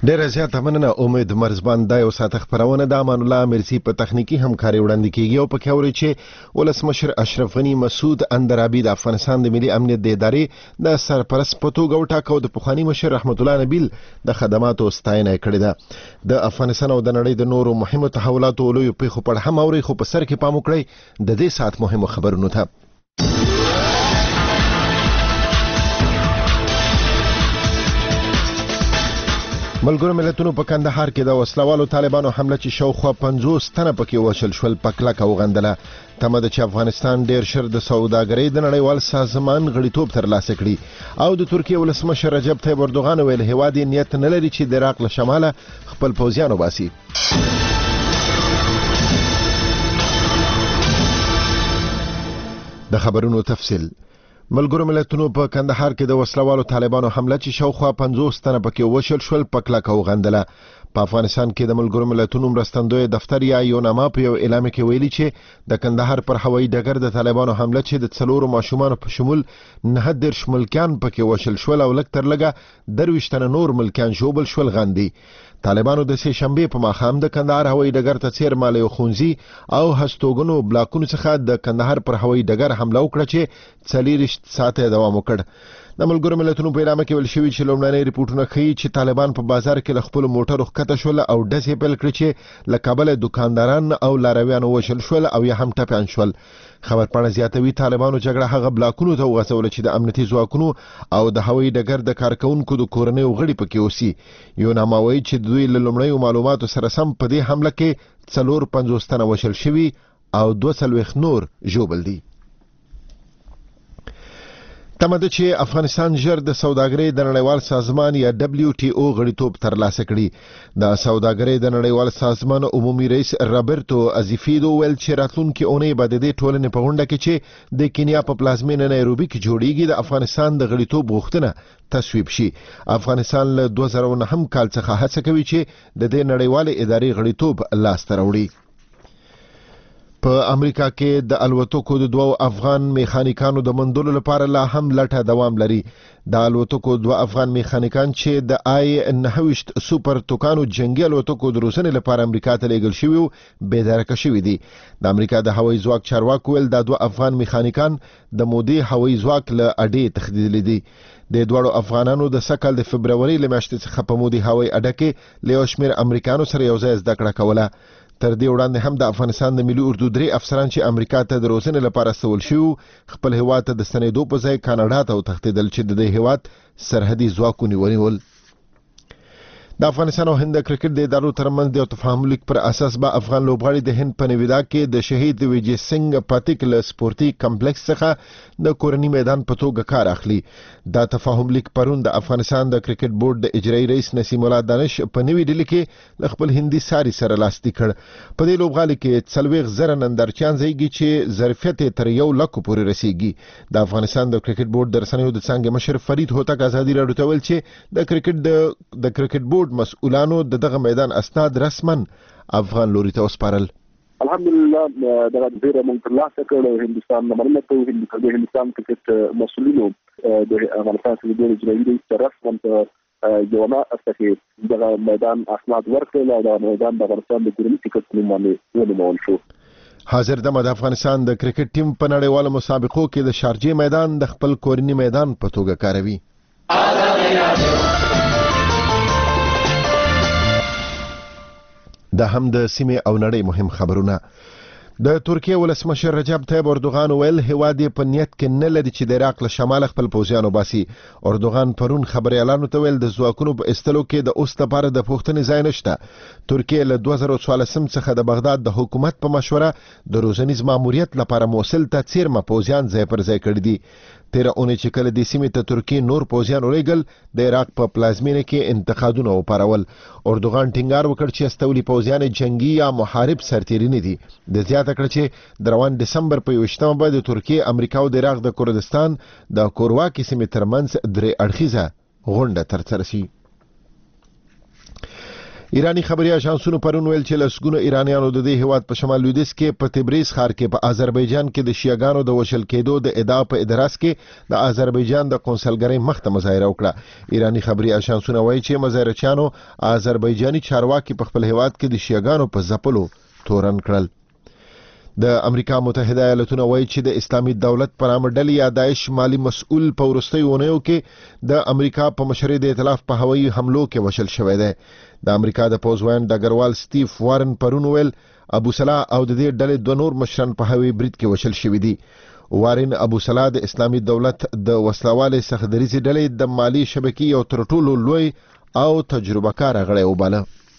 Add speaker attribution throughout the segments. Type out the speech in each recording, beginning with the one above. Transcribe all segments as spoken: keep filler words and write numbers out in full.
Speaker 1: ډیره زیاته مننه امید مرزبان. دا یو ساعت خبرونه د امان الله مرسی په تخنیکی همکاري وړاندې کیږي او په کې اوري چې ولسمشر اشرف غنی مسعود اندرابي د افغانستان د ملي امنیت د ادارې د سرپرست په توګه وټاکو. د پخوانی مشر رحمت الله نبیل د خدماتو ستاینه کړې ده. د افغانستان او د نړۍ د نورو مهمو تحولاتو لوی پیښو په اړه هم اوري، خو په سر کې پام وکړئ د دې ساعت مهمو خبرونو ته. ملګرو ملتونو په کندهار کې د وسلوالو طالبانو حمله چې شاوخوا پنځوس تنه پکې وشل شول په کلکه وغندله. تمه ده چې افغانستان ډیر شر د سوداګرۍ د نړیوال سازمان غړیتوب ترلاسه کړي او د ترکیه ولسمشر رجب طیب اردوغان ویل هیواد نیت نه لري چې د عراق له شماله خپل پوځیان وباسي. د خبرونو تفصیل. ملګرو ملتونو په کندهار کې د وسلوالو طالبانو حمله چې شاوخوا پنځوس تنه پکې وشل شول په کلکه وغندله. په افغانستان کې د ملګرو ملتونو مرستندوی دفتر یا یوناما په یو اعلان کې ویلي چې د کندهار پر هوایي ډګر د طالبانو حمله چې د څلورو ماشومانو په شمول نه دېرش ملکیان پکې وشل شول او لږ تر لږه درویشت تنه نور ملکیان ژوبل شول غندي. طالبانو د سه شنبه په ماښام د کندهار هوایي ډګر ته څیرمه له خونځي او هستوګنو بلاکونو څخه د کندهار پر هوایي ډګر حمله وکړه چې څلوېښت ساعته دوام وکړ. د ملګرو ملتونو په اعلان کې ویل شوی چې لومړنۍ ریپورتونه ښیي چې طالبان په بازار کې د خپل موټرو ښکته شول او ډزې پیل کړې چې له کابل دکانداران او لارویانو وشل شول او یا هم ټپیان شول. خبرپاڼه زیاتوي طالبانو جګړه هغه بلاکونو ته وغځوله چې د امنیتي ځواکونو او د هوایي ډګر د کارکونکو د کورنیو غړي پکې اوسي. یوناما وایي چې دوی له لومړیو معلوماتو سره سم په دې حمله کې څلور پنځوس تنه وشل شوي او دوه څلوېښت نور ژوبل دي. تمه ده چې افغانستان ژر د سوداګرۍ د نړیوال سازمان یا دبلیو ټي او غړیتوب ترلاسه کړي. د سوداګرۍ د نړیوال سازمان عمومي رئیس رابرتو ازیفیدو ویل چې راتلونکي اونۍ به د دې ټولنې په غونډه کې چې د کینیا په پلازمینه نایروبي کې جوړیږي د افغانستان د غړیتوب غوښتنه تصویب شي. افغانستان له دوه زره نهم کال څخه هڅه کوي چې د دې نړیوال ادارې غړیتوب لاسته راوړي. په امریکا کې د الوتکو د دوه افغان میخانیکانو د مندلو لپاره لا هم لټه دوام لري. د الوتکو دوه افغان میخانیکان چې د آی نهویشت سوپر توکانو جنگي الوتکو د روزنې لپاره امریکا ته لیږل شوي او بېدرکه شوي دي. د امریکا د هوایي ځواک چارواکو ویل دا دوه افغان میخانیکان د مودې هوایي ځواک له اډې تښتېدلي دي. د دوړو افغانانو د سکل د فبروري له میاشتې څخه په مودې هوایي اډه کې له یو شمېر امریکایانو سره یو ځای زده کړه کوله. تر دې وړاندې هم د افغانستان د ملي اردو درې افسران چې امریکا ته د روزنې لپاره استول شوي خپل هیواد ته د ستنېدو په ځای کاناډا ته وتښتېدل چې د دې هیواد سرحدي ځواکونه ونیول. د افغانستان او هند کرکټ د ادارو ترمنځ د تفاهم لیک پر اساس به افغان لوبغاړي د هند په نویدا کې د شهید ویجی سنگ پاتیک له سپورتي کمپلیکس څخه د کورنی میدان په توګه کار اخلي. دا تفاهم لیک پرون د افغانستان د کرکټ بورډ د اجرایي رئیس نسیم الله دانش په نوې ډیلي کې خپل هندي ساري سره لاسلیک کړ. په دې لوبغالي کې څلوېښت زره نندارچیان ځایږي چې ظرفیت تر یو لک پورې رسیږي. د افغانستان د کرکټ بورډ د رسنیو د څنګه مشر فرید هوتک ازادي راډیو ته ویل چې د کرکټ د د کرکټ بورډ مسؤلانو د دغه میدان اسناد رسمن افغان لوري ته وسپارل.
Speaker 2: الحمدلله دغه ډیره مونږ ترلاسه کړو. هندستان نه مننه کوو. د هندستان کرکټ مسؤلینو د افغانستان د بورډ اجرایي رئیس رسمن ته یونا استفید دغه میدان اسناد ورکړل او د میدان د افغانستان د کورني کرکټ ټیم باندې ونومول شو.
Speaker 1: حاضر دمه د افغانستان د کرکټ ټیم په نړیوالو مسابقو کې د شارجې میدان د خپل کورني میدان په توګه کاروي. دا هم د سیمې او نړۍ مهم خبرونه. د ترکیه ولسمشر رجب طیب اردوغان ویل هیواد په نیت کې نه لري چې د عراق له شمال خپل پوځیان وباسي. اردوغان پرون خبريالانو ته ویل د ځواکونو په استلو کې د اوس لپاره د پوښتنې ځای نشته. ترکیه له دوه زره څوارلسم څخه د بغداد د حکومت په مشوره د روزنیز ماموریت لپاره موصل ته څیرمه پوځیان ځای پر ځای کړی دي. تیر اونۍ چې کله د سیمې ته ترکیه نور پوځیان ولېږل د عراق په پلازمینه کې انتقادونه وپارول. اردوغان ټینګار وکړ چې استولي پوځیان جنگي یا محارب سرتیري نه دي. د زیاته کړ چې د روان دسمبر په یوویشتمه به د ترکیه امریکا او د عراق د کردستان د کورواکې سیمې ترمنځ درې اړخیزه غونډه ترسره شي. ایرانی خبري اژانسونو پرون ویل چې لسګونه ایرانیانو د دې هیواد په شمال لویدیځ کې په تبریز ښار کې په آذربایجان کې د شیعاګانو د وشل کېدو د ادعا په ادراس کې د آذربایجان د قونسلګرۍ مخ ته مظاهره وکړه. ایرانی خبري اژانسونه وایي چې مظاهرچیانو آذربایجاني چارواکي په خپل هیواد کې د شیعاګانو په ځپلو تورن کړل. د امریکا متحده ایالاتونو وایي چې د اسلامي دولت پر نامه ډلې یا داعش مالی مسؤل په وروستیو اونیو کې د امریکا په مشرۍ د ائتلاف په هوایي حملو کې وشل شوی دی. د امریکا د پوځوان ډګروال سټیف وارن پرون ویل ابو صلاح او د دې ډلې دوه نور مشران په هوایي برید کې وشل شوي دي. وارن ابو صلاح د اسلامي دولت د وسلوالې څخه دریځي ډلې د مالی شبکې یو تر ټولو لوی او تجربه کار غړی وباله.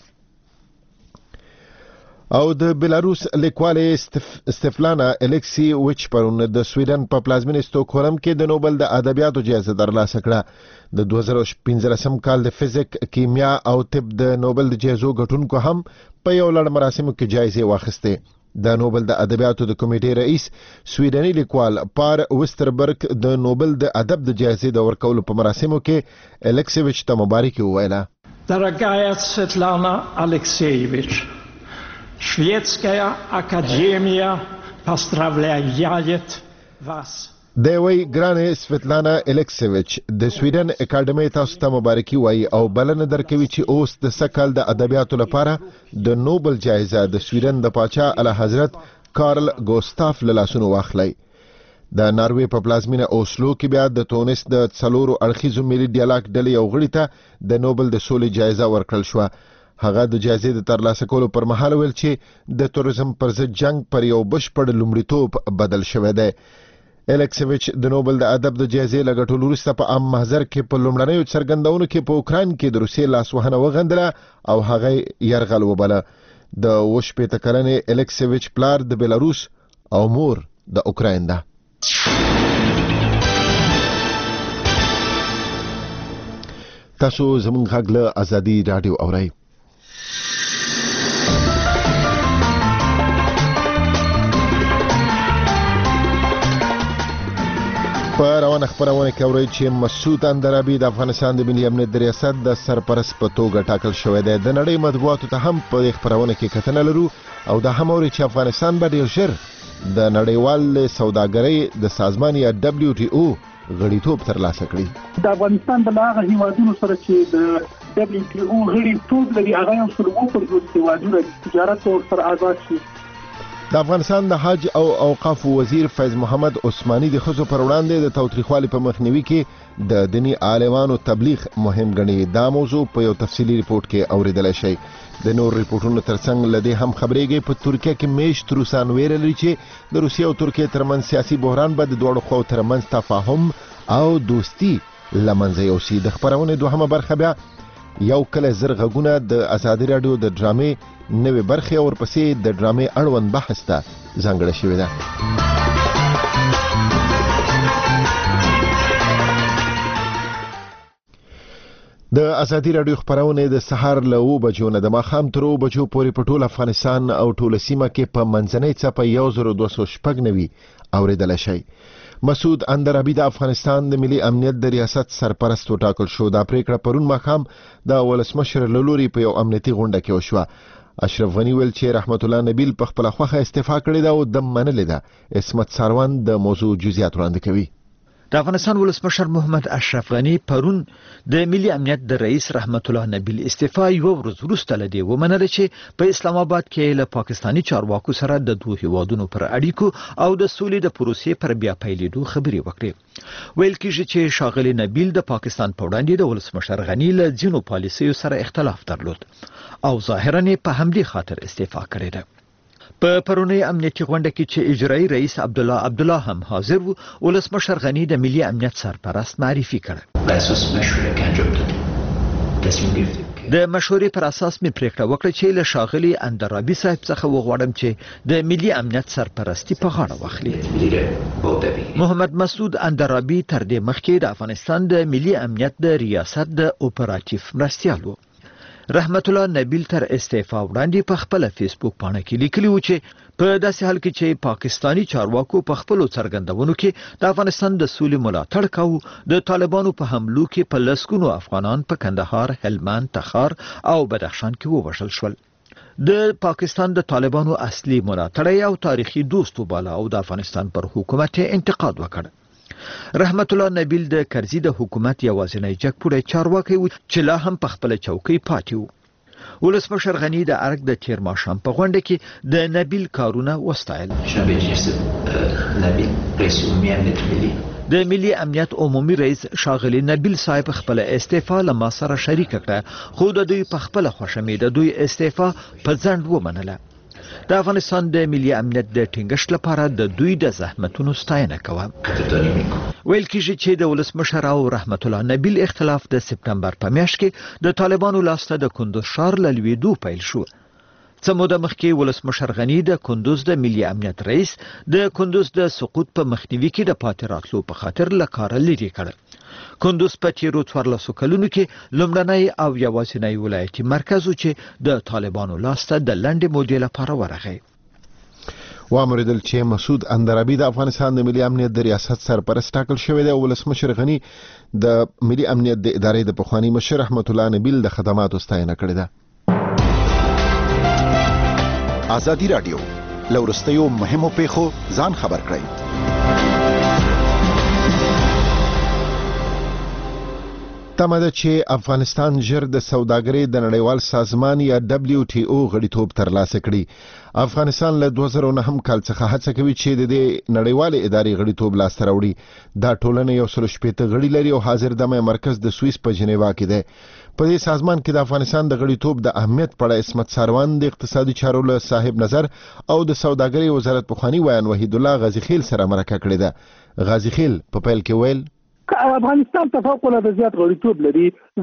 Speaker 1: او د بیلاروس لیکواله استفلانا الکسی وچ پرون د سویډن په پلازمینه استوکهولم کې د نوبل د ادبیاتو جایزه ترلاسه کړه. د دوه زره پنځلسم کال د فزیک، کیمیا او طب د نوبل د جایزو ګټونکو هم په یو لړ مراسمو کې جایزې واخیستې. د نوبل د ادبیاتو د کمیټې رئیس سویډني لیکوال پار وستربرګ د نوبل د ادب د جایزې د ورکولو په مراسمو کې الکسیویچ ته مبارکي وویله.
Speaker 3: Дорогая Светлана Алексеевич, Шведская академия поздравляет вас.
Speaker 1: د وی ګرانه سویتلانا الکسیویچ د سویډن اکاډمي تاسو ته مبارکي وایي او بلنه درکوي چې اوس د سکل د ادبیاتو لپاره د نوبل جایزه د سویډن د پاچا اعلی حضرت کارل ګوستاف له لاسونو واخلي. د ناروې په پلازمینه اوسلو کې بیا د تونس د څلورو اړخیزو ملي ډیالوګ ډلې یو غړي ته د نوبل د سولې جایزه ورکړل شوه. هغه د جایزې د ترلاسه کولو پر مهال ویل چې د تروریزم پر ضد جنگ پر یو بشپړ لومړیتوب بدل شوی دی. الکسیویچ د نوبل د ادب د جایزې لګټلو وروسته په عام محضر کې په لومړنیو څرګندونو کې په اوکراین کې د روسیې لاسوهنه وغندله او هغه یرغل وبله. د اووه شپېته کلنې الکسیویچ پلار د بیلاروس او مور د اوکراین ده. تاسو زموږ غږ له ازادي رادیو اورئ. په روانه خبرونه کې اورئ چې مسعود اندرابي د افغانستان د ملي امنیت د ریاست د سرپرست په توګه ټاکل شوی دی. د نړۍ مطبوعاتو ته هم په خبرونه کې کتنه لرو او دا هم اوري چې افغانستان به ډیر ژر د نړیوال سوداګرۍ د سازمان یا دبليو ټي او غړیتوب ترلاسه کړي.
Speaker 4: د افغانستان د هغه هیوادونو سره چې د دبليو ټي او غړیتوب لري هغه یو څلور پنځوس هیوادونه تجارت او سره آزاد شي.
Speaker 1: د افغانستان د حج او اوقاف وزیر فیض محمد عثماني د خزو پر وړاندې د تاوتریخوالي په مخنیوي کې د دینی عالمانو تبلیغ مهم ګڼي. دا موضوع په یو تفصیلي ریپورت کې اوریدل شي. د نور ریپورتونو ترڅنګ لدې هم خبرېږي په ترکیه کې میشت روسان ویل لري چې د روسیې او ترکیې ترمنځ سیاسي بحران به د دوه خواو ترمنځ تفاهم او دوستي لمنځه یوسي. د خبرونې دوهمه برخه بیا یو کله زر غږونه د ازادي رادیو د ډرامې نوې برخه او ورپسې د ډرامې اړوند بحث ته ځانګړې شوې ده. د ازادي رادیو خبرونه د سهار له اوه بجو نه د ماښام تر اوه بجو پورې په ټول افغانستان او ټول سیمه کې په منځنۍ څپه یو زر دوه سوه شپږ نوي اوریدل شي. مسعود اندرابي د افغانستان د ملي امنیت د ریاست سرپرست وټاکل شو. دا پریکړه پرون ماښام د ولسمشر له لوري په یو امنیتي غونډه کې وشوه. اشرف غنی ویل چې رحمت الله نبیل په خپل خوخه استعفا کړې ده او د منلې ده. عصمت ساروان د موضوع جزئیات وړاندې کوي.
Speaker 5: د افغانستان ولسمشر محمد اشرف غنی پرون د ملي امنیت د رئیس رحمت الله نبیل استعفا یو ورځ وروسته لدی ومنل چې په اسلام آباد کې له پاکستانی چارواکو سره د دوه هیوادونو پر اړیکو او د سولې د پروسې پر بیا پیلېدو خبرې وکړي. ویل کېږي چې شاغلي نبیل د پاکستان په وړاندې د ولسمشر غنی له ځینو پالیسیو سره اختلاف درلود او ظاهرا په همدې خاطر استعفا کړې ده. په پرونی امنیتي غونډه کې چې اجرایی رئیس عبد الله عبد الله هم حاضر و، ولسمشر غنی د ملي امنیت سرپرست معرفي کړ. د مشورې پر اساس می پریکړه وکړه چې له شاغلي اندرابي صاحب څخه وغواړم چې د ملي امنیت سرپرستی په غاړه واخلي. محمد مسعود اندرابي تر دې مخکې د افغانستان د ملي امنیت د ریاست د اپراتیف مرستیال و. رحمت الله نبیل تر استعفا وړاندې په خپل فیسبوک باندې کې لیکلی و چې په داسې حال کې چې پاکستانی چارواکو په خپل څرګندونو کې د افغانستان د سولې ملاتړ کاوه، د طالبانو په حملو کې په لسګونو افغانان په کندهار، هلمند، تخار او بدخشان کې ووژل شول. د پاکستان د طالبانو اصلي ملاتړی او تاریخي دوست وباله او د افغانستان پر حکومت انتقاد وکړ. رحمت الله نبیل د کرزي د حکومت یوازینی جګپوړی چارواکی و چې لا هم په خپل چوکۍ پاتې و. ولسمشر غنی د ارګ د تیر ماښام په غونډه کې د نبیل کارونه وستایل. د ملي امنیت عمومي رئیس شاغلی نبیل صاحب خپل استعفا له ما سره شریک کړه، خو د دوی په خپل خوشمې د دوی استعفا په ځنډ ومنله. د افغانستان د ملي امنیت د ټینګښت لپاره د دوی د زحمتونو ستاینه کوم. ویل کېږي چې د ولسمشر او رحمت الله نبیل اختلاف د سپتمبر په میاشت کې د طالبانو لاسته د کندوز ښار له لوېدو پیل شو. څه موده مخکې ولسمشر غنی د کندوز د ملي امنیت رئیس د کندوز د سقوط په مخنیوي کې د پاتې راتلو په خاطر له کاره لرې کړ. کندوز په تیرو څوارلسو کلونو کې لومړنی او یوازینی ولایتي مرکز و چې د طالبانو لاسته د لنډې مودې لپاره ورغی.
Speaker 1: وامریدل چې مسعود اندرابي د افغانستان د ملي امنیت د ریاست سرپرست ټاکل شوی دی او ولسمشر غنی د ملي امنیت د ادارې د پخوانی مشر رحمت الله نبیل د خدماتو ستاینه کړې ده.
Speaker 6: ازادي رادیو لورستیو مهمو پیښو ځان خبر کړئ.
Speaker 1: تمه ده چې افغانستان ژر د سوداګرۍ د نړیوال سازمان یا دبلیو ټي او غړیتوب ترلاسه کړي. افغانستان له دوه زره نهم کال څخه هڅه کوي چې د دې نړیوال ادارې غړیتوب لاسته راوړي. دا ټولنه یو سل شپېته غړي لري او حاضر دمه مرکز د سوئیس په جنیوا کې دی. په دې سازمان کې د افغانستان د غړیتوب د اهمیت په اړه عصمت ساروان د اقتصادي چارو له صاحب نظر او د سوداګرۍ وزارت پخوانی ویان وحید الله غازی خیل سره مرکه کړې ده. غازی خیل په پیل کې ویل
Speaker 4: افغانستان ته فوق العاده زیات غړیتوب لري،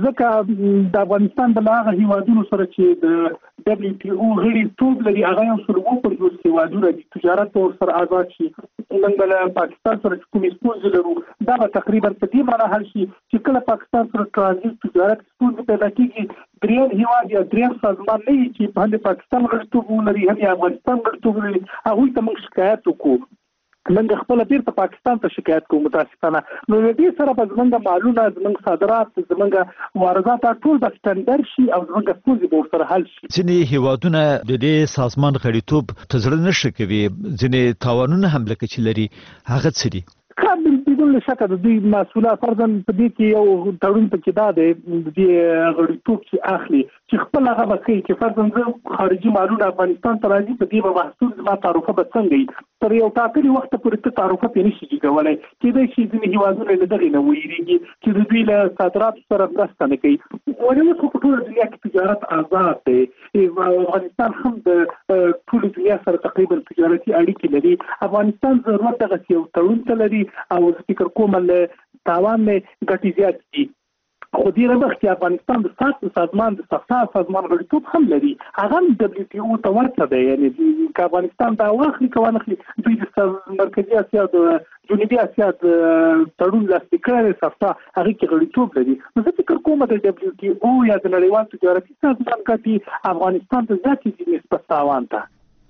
Speaker 4: ځکه د افغانستان بل هغه هیوادونو سره چې د دبلیو ټي او غړیتوب لري هغه یو سل اووه پنځوس هیوادونه دي. تجارت ورسره آزاد شي. نن بل پاکستان سره کومې ستونزې لرو دا به تقریبا په دې معنی حل شي چې کله پاکستان سره ترانزیت تجارت ستونزې پیدا کېږي، دریم هیواد یا دریم سازمان نه وي چې په هم پاکستان غړیتوب ولري هم افغانستان غړیتوب ولري، هغوی ته موږ شکایت وکړو. نن خپل بیرته پاکستان ته شکایت کوم متاسفانه. نو دې سره په زمونږ مالونه، زمونږ صادرات، زمونږ واردات ټول د سټنډرډ شي او زمونږ ستونزې به ورسره حل شي.
Speaker 5: ځینې هیوادونه د دې سازمان غړیتوب ته زړه نه ښه کوي، ځینې تاوانونه هم لکه چې لري هغه څه دي؟
Speaker 4: کابل بدون شک د دوی مسؤلیت فرضاً په دې کې یو تړون پکې دا دی د غړیتوب چې اخلي چې خپل هغه وکړي چې فرضاً خارجي مالونه افغانستان ته راځي، په دې به محصول زما تعرفه به څنګه وي. تر یو ټاکلي وخت پورې ته تعرفه پرې نشي کېدلی. کېدای شي ځینې هیوادونه له دغې نه ویریږي چې د دوی له صادراتو سره مرسته نه کوي. ولې اوس خو په ټوله دنیا کې تجارت آزاد دی. افغانستان هم د ټولې دنیا سره تقریبا تجارتي اړیکې لري. افغانستان ضرورت دغسې یو تړون ته لري او فکر کوم له تاوان نه ګټې زیات دي. خو دې رمخ چې افغانستان د ساخت سازمان د ساخت سازمان غړیتوب هم لري، هغه هم دبلیو ټي او ته ورته دی. یعنې که افغانستان دا واخلي که وانخلي، دوی د مرکزي اسیا د جنوبي اسیا د تړون لاسلیک کړی سافتا هغې کې غړیتوب لري. نو زه فکر کوم د دبلیو ټي او یا د نړیوال تجارتي سازمان ګټې افغانستان ته زیاتې دي نسبت تاوان ته.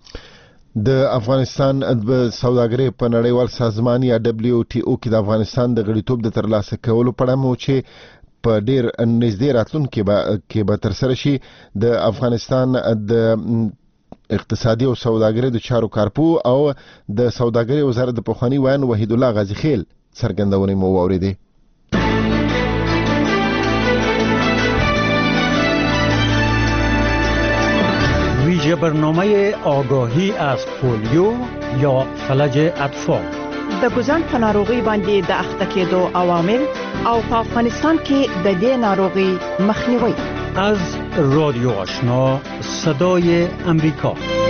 Speaker 1: د افغانستان د سوداګرۍ په نړیوال سازمان یا دبلیو ټي او کې د افغانستان د غړیتوب د ترلاسه کولو په اړه مو چې په ډیر نږدې راتلونکي کې به ترسره شي، د افغانستان د اقتصادي او سوداګرۍ د چارو کارپو او د سوداګرۍ وزارت د پخوانی ویان وحید الله غازی خیل څرګندونې مو واورېدې.
Speaker 7: ویژه برنامه آگاهی از پولیو یا فلج اطفال
Speaker 8: د ګوزن په ناروغي باندې د اخته کېدو عوامل او په افغانستان کې د دې ناروغي مخنیوي.
Speaker 7: از رادیو آشنا صدای امریکا.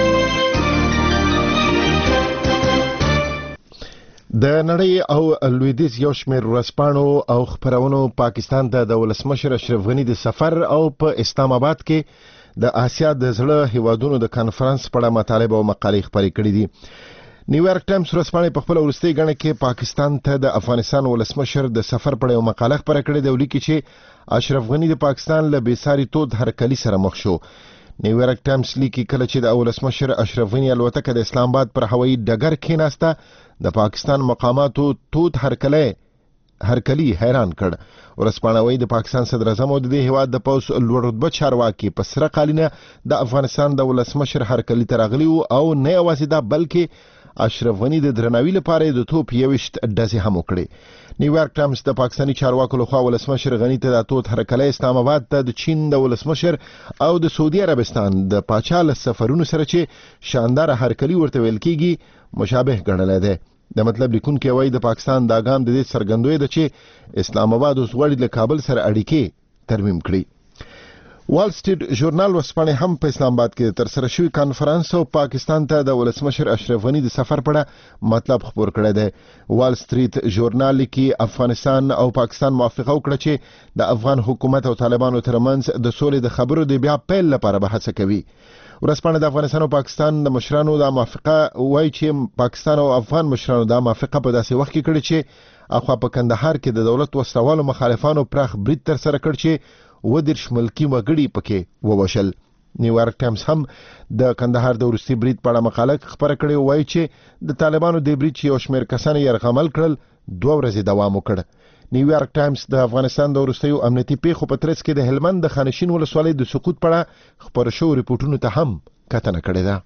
Speaker 1: د نړۍ او لویدیځ یو شمېر ورځپاڼو او خپرونو پاکستان ته د ولسمشر اشرف غني د سفر او په اسلام آباد کې د آسیا د زړه هیوادونو د کانفرنس په اړه مطالب او مقالې خپرې کړې دي. نیویارک ټایمز ورځپاڼې په خپل وروستۍ غاڼه کې پاکستان ته د افغانستان ولسمشر د سفر په اړه مقاله خپره کړې ده، ولیکي چې اشرف غنی د پاکستان له بېساري تود هرکلي سره مخ شو. نیویارک ټایمز لیکي کله چې د ولسمشر اشرف غنی الوتکه د اسلام آباد پر هوایي ډګر کېناسته د پاکستان مقاماتو تود هرکلی هرکلي حیران کړ. ورځپاڼه وايي د پاکستان صدر اعظم او د هیواد د پوځ لوړ رتبه چارواکي په سره قالینه د افغانستان د ولسمشر هرکلي ته راغلي او نه یوازې دا بلکې اشرف غنی د درناوي لپاره د توپ یوشت ډزې هم وکړي. نیویارک ټایمز د پاکستاني چارواکو لخوا ولسمشر غنی ته د تود هرکلي اسلام آباد ته د چین د ولسمشر او د سعودي عربستان د پاچا له سفرونو سره چې شاندار هرکلي ورته ویل کیږي مشابه ګڼل دی. د مطلب لیکونکي وايي د پاکستان دا ګام د دې څرګندوي ده چې اسلام آباد اوس غواړي له کابل سره اړیکې ترمیم کړي. وال سټریټ ژورنال ورځپاڼې هم په اسلام آباد کې تر سره شوی کانفرنس او پاکستان ته د ولسمشر اشرف غنی د سفر په اړه مطلب خبر کړی دی. وال سټریټ ژورنال لیکي افغانستان او پاکستان موافقه وکړه چې د افغان حکومت او طالبانو ترمنځ د سولې د خبرو د بیا پیل لپاره به هڅه کوي. ورځپاڼه د افغانستان او پاکستان د مشرانو د موافقه وایي چې پاکستان او افغان مشرانو د موافقه په داسې وخت کې کړې چې اخوا په کندهار کې د دولت وسلوالو مخالفانو پراخ برید تر سره کړ چې ودېرش ملکي وګړي پکې ووژل. نیویارک ټایمز هم د کندهار د وروستي برید په اړه مقاله خپره کړې، وایي چې د طالبانو د برید چې یو شمېر کسان یې یرغمل کړل دوه ورځې دوام وکړ. نیویارک ټایمز د افغانستان د وروستیو امنیتي پیښو په ترڅ کې د هلمند د خانشین ولسوالۍ د سقوط په اړه خپاره شوو ریپورټونو ته هم کتنه کړې ده.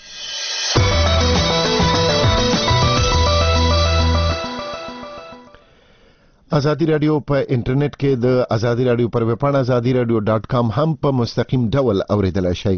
Speaker 1: ازادي رادیو په انټرنیټ کې د ازادي رادیو پر ویبپاڼه ازادي رادیو ډاټ کام هم په مستقیم ډول اوریدلای شئ.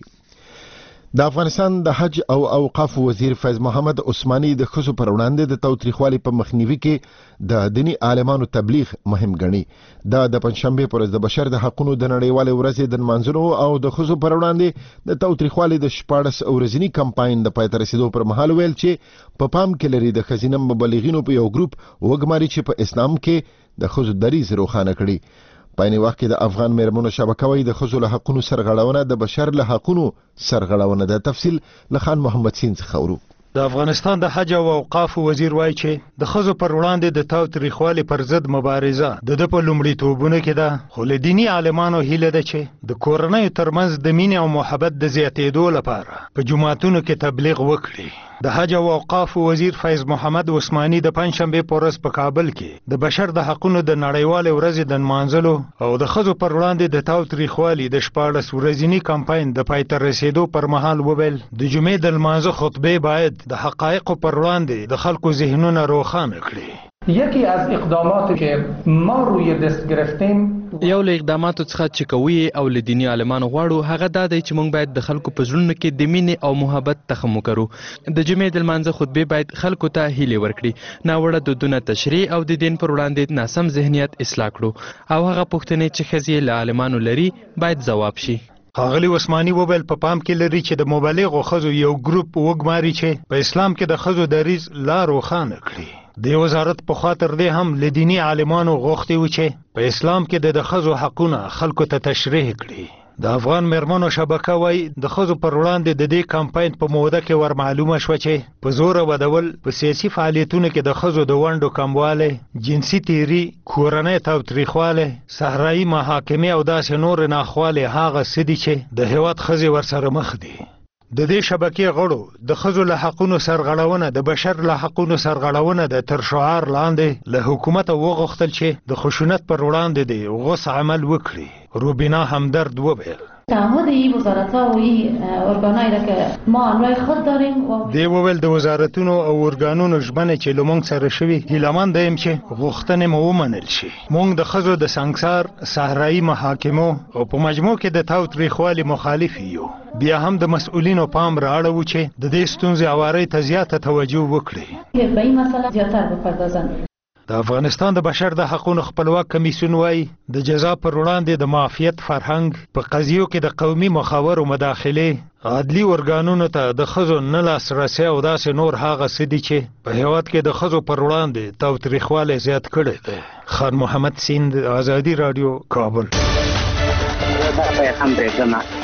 Speaker 1: د افغانستان د حج او اوقاف وزیر فیض محمد عثماني د ښځو پر وړاندې د تاوتریخوالي په مخنیوي کې د دیني عالمانو تبلیغ مهم ګڼي. دا د پنځشنبې پر ورځ د بشر د حقوقو د نړیوالې ورځې د نمانځلو او د ښځو پر وړاندې د تاوتریخوالي د شپاړس ورځني کمپاین د پای ته رسیدو پر مهال ویل چې په پام کې لري د ښځینه مبلغینو په یو ګروپ وګماري چې په اسلام کې د ښځو دریځ روښانه کړي. په عین وخت کې د افغان میرمنو شبکه وايي د ښځو له حقوقو سرغړونه د بشر له حقوقو سرغړونه ده. تفصیل له خان محمد سین څخه ورو.
Speaker 9: د افغانستان د حج او اوقاف وزیر وایي چې د ښځو پر وړاندې د تاوتریخوالي پر ضد مبارزه د د په لومړیتوبونو کې ده، خو له دیني عالمانو هیله ده چې د کورنیو ترمنځ د مینې او محبت د زیاتېدو لپاره په جوماتونو کې تبلیغ وکړي. د حج او اوقاف وزیر فیض محمد عثماني د پنځشنبې په ورځ په کابل کې د بشر د حقوقو د نړیوالې ورځې د نمانځلو او د ښځو پر وړاندې د تاوتریخوالي د شپاړس ورځني کمپاین د پای ته رسیدو پر مهال وویل د جمعې د لمانځه خطبې باید د حقایقو پر وړاندې د خلکو ذهنونه روښانه کړي.
Speaker 10: یکی از اقداماتی که ما روی دست گرفتیم
Speaker 11: یو له اقداماتو څخه چې کوي او له دیني عالمانو غواړو هغه دا دی چې موږ باید د خلکو په زړونو کې د مینې او محبت تخم وکړو. د جمعې د لمانځه خطبې باید خلکو ته هیلې ورکړي، ناوړه دودونه تشریح او د دین پر وړاندې ناسم ذهنیت اصلاح کړو او هغه پوښتنې چې ښځې له عالمانو لري باید ځواب شي.
Speaker 9: ښاغلي عثماني وویل په پام کې لري چې د مبلغو ښځو یو ګروپ وګماري چې په اسلام کې د ښځو دریځ لا روښانه کړي. د وزارت په خاطر دې هم له دیني عالمانو غوښتي و چې په اسلام کې د ښځو حقونه خلکو ته تشریح کړي. د افغان میرمنو شبکه وايي د ښځو پر وړاندې د دې کمپاین په موده کې ور معلومه شوه چې په زور ودول په سیاسي فعالیتونو کې د ښځو د ونډو کموالی، جنسي تیري، کورنۍ تاوتریخوالی، صحرایي محاکمې او داسې نور ناخوالې هغه څه دي چې د هېواد ښځې ورسره مخ دي. د دې شبکې غړو د ښځو له حقونو سرغړونه د بشر له حقونو سرغړونه د تر شعار لاندې له حکومته وغوښتل چې د خشونت پر وړاندې د غوڅ عمل وکړي. روبینا همدرد وویل
Speaker 12: تعهد این وزارت‌ها و این ارگان‌هایی را که ما انواع خود داریم و
Speaker 9: دی وویل د وزارتونو او ارګانونو ژمنه چې لمونږ سره شوي هیلهمند یم چې غوښتنې مو ومنل شي. موږ د ښځو د سنګسار، صحرایي محاکمو او په مجموع کې د تاوتریخوالي مخالف یو. بیا هم د مسؤلینو پام رااړوو چې د دې ستونزې هوارۍ ته زیاته توجه وکړي.
Speaker 12: به این مسئله زیاتر بپردازند.
Speaker 9: د افغانستان د بشر د حقوقو خپلواک کمیسیون وايي د جزا پر وړاندې د معافیت فرهنګ په قضیو کې د قومي مخاورو مداخلې عدلي ارګانونو ته د ښځو نه لاسرسی او داسې نور هغه څه دي چې په هېواد کې د ښځو پر وړاندې تاوتریخوالی زیات کړی دی. خان محمد سیند، ازادي راډیو، کابل.
Speaker 13: زه پیغام پرېږدم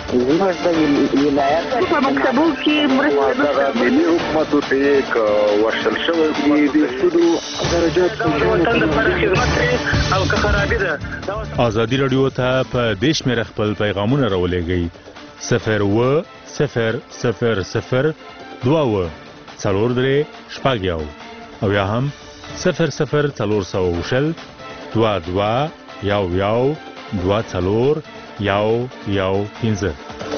Speaker 13: زموږ د ولایت
Speaker 14: په مکتبو کې مرسته
Speaker 2: ملي حکومت ته یک ورشل شوی دی د سودو درجات
Speaker 15: وطن لپاره خدمت او که خرابې ده.
Speaker 16: ازادي رادیو ته په دیش مې خپل پیغامونه راولېږئ صفر و صفر صفر صفر دوه و څلور درې شپږ یو او یا هم صفر صفر څلور سوه شل دوه دوه یو یو دوه څلور یو یو پنځه.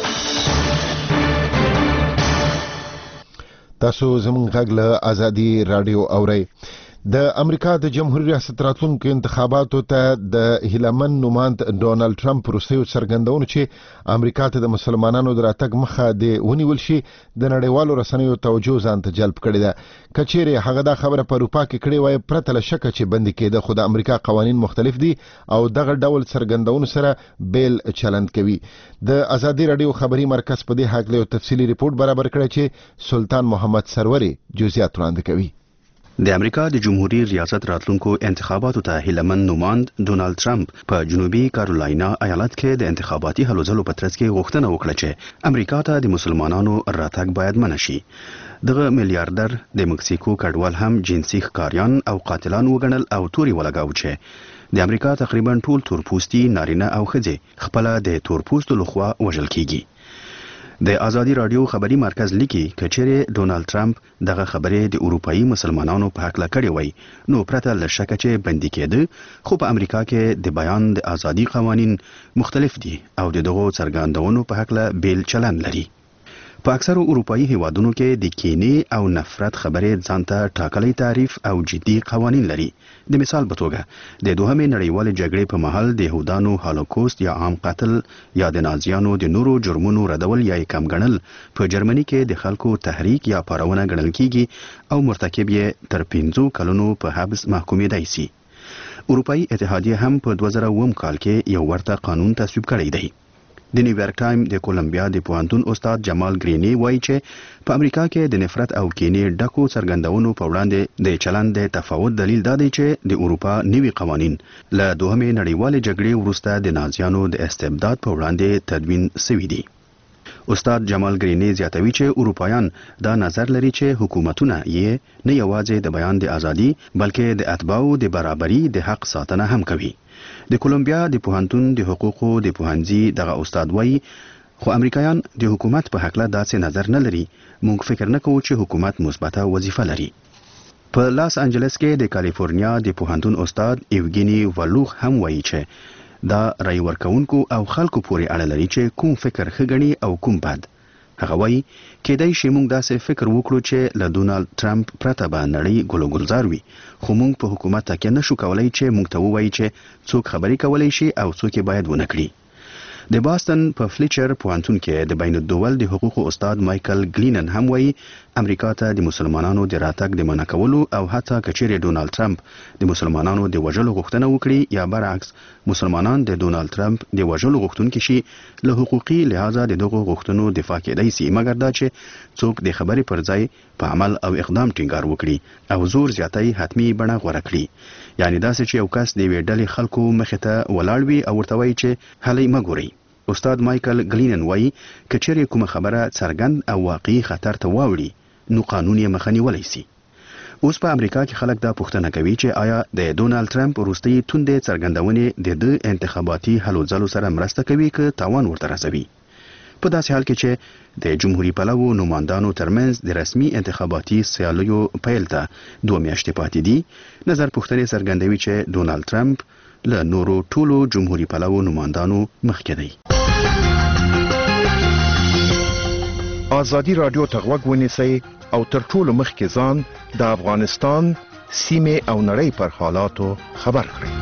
Speaker 1: تاسو زموږ غږ له ازادي رادیو اورئ. د امریکا د جمهوریت ریاست راتلونکو انتخاباتو ته د هیلمن نوماند ډونالد ټرمپ وروستیو څرګندونو چې امریکا ته د مسلمانانو د راتګ مخه د ونیول شي د نړیوالو رسنیو توجه ځان ته جلب کړې ده. کچېرې هغه دا خبره په اروپا کې کړې وای پرته له شکه چې بندي کېده، خو د امریکا قوانین مختلف دي او دغه ډول څرګندونو سره بیل چلند کوي. د ازادي رادیو خبري مرکز په دې حق له تفصیلی ریپورت برابر کړی چې سلطان محمد سروری جزئیات وړاندې کوي.
Speaker 17: د امریکا د جمهوریت ریاست راتلونکو انتخاباتو ته هیلمن نوماند ډونالد ټرمپ په جنوبي کارولاینا ایالت کې د انتخاباتي هلو ځلو په ترڅ کې غوښتنه وکړه چې امریکا ته د مسلمانانو راتګ باید منع شي. دغه میلیارډر د مکسیکو کډوال هم جنسي ښکاریان او قاتلان وګڼل او توري ولګاو چې د امریکا تقریبا ټول تورپوستي نارینه او ښځې خپل د تورپوستو لخوا وژل کیږي. د ازادي رادیو خبري مرکز لیکي کچېرې ډونالد ټرمپ دغه خبرې د اروپאי مسلمانانو په حق لکړې وای نو پرته له شکه چې بندي کېده، خو په امریکا کې د بیان د ازادي قوانین مختلف دي او د دغو څرګندونو په حق له بیل چلند لري. په اکثرو اروپאי هیوادونو کې د کینې او نفرت خبرې ځانته ټاکلي تعریف او جدي قوانین لري. د مثال په توګه د دوهمې نړیوالې جګړې په مهال د يهودانو هالوکوست یا عام قتل یا د نازیانو د نورو جرمونو ردول یا کم ګڼل په جرمني کې د خلکو تحریک یا پارونه ګڼل کیږي او مرتکب یې تر پنځو کلونو په حبس محکومېدای شي. اروپאי اتحادیه هم په دوه زره اووه کال کې یو ورته قانون تصویب کړی دی. د نیویارک ټایم د کولمبیا د پوهنتون استاد جمال گرینی وایي چې په امریکا کې د نفرت او کینې ډکو څرګندونو په وړاندې د چلند د تفاوت دلیل دا دی چې د اروپا نوي قوانین له دوهمې نړیوالې جګړې وروسته د نازیانو د استبداد په وړاندې تدوین شوي دي. استاد جمال گرینی زیاتوي چې اروپایان دا نظر لري چې حکومتونه یې نه یوازې د بیان د ازادي بلکې د اتباعو د برابرۍ د حق ساتنه هم کوي. د کولمبیا د پوهنتون د حقوقو د پوهنځي دغه استاد وایي خو امریکایان د حکومت په حق له داسې نظر نه لري. موږ فکر نه کوو چې حکومت مثبته وظیفه لري. په لاس انجلس کې د کالیفورنیا د پوهنتون استاد ایوګینی والوخ هم وایي چې دا رای ورکونکو او خلکو پورې اړه لري چې کوم فکر ښه ګڼي او کوم بد. هغه وایي کېدای شي موږ داسې فکر وکړو چې له ډونالد ټرمپ پرته به نړۍ ګلو ګلزار وي، خو موږ په حکومت کې نشو کولای چې موږ ته ووایي چې څوک خبرې کولای شي او څوک باید ونه کړي. د باستن په فلیچر پوهنتون کې د بین الدول د حقوقو استاد مایکل گلینن هم وایي امریکا ته د مسلمانانو د راتګ د منع کولو او حتی کچېرې ډونالد ټرمپ د مسلمانانو د وژلو غوښتنه وکړي یا برعکس مسلمانان د ډونالد ټرمپ د وژلو غوښتونکي شي، له حقوقي لحاظه د دغو غوښتنو دفاع کېدای شي، مګر دا چې څوک د خبرې پر ځای په عمل او اقدام ټینګار وکړي او زور زیاتی حتمی بڼه غوره کړي. یعنی داسې چې یو کس د یوې ډلې خلکو مخې ته ولاړ وي او ورته وایي چې هلئ مه ګورئ. استاد مایکل گلینن وایي کچېرې کومه خبره څرګند او واقعي خطر ته واوړي نو قانون یې مخه نیولی شي. اوس په امریکا کې خلک دا پوښتنه کوي چې آیا د ډونالد ټرمپ وروستۍ توندې څرګندونې د ده انتخاباتي هلو ځلو سره مرسته کوي که تاوان ورته رسوي. په داسې حال کې چې د جمهوریت پلوو نمایندانو ترمنځ د رسمي انتخاباتي سیالیو پیل ته دوه میاشتې پاتې دي، نظر پوښتنې څرګندوي چې ډونالد ټرمپ له نورو ټولو جمهوریت پلوو نمایندانو مخکې دی.
Speaker 6: ازادي رادیو ته غوږ ونیسئ او تر ټولو مخکې ځان د افغانستان سیمې او نړۍ پر حالاتو خبر کړئ.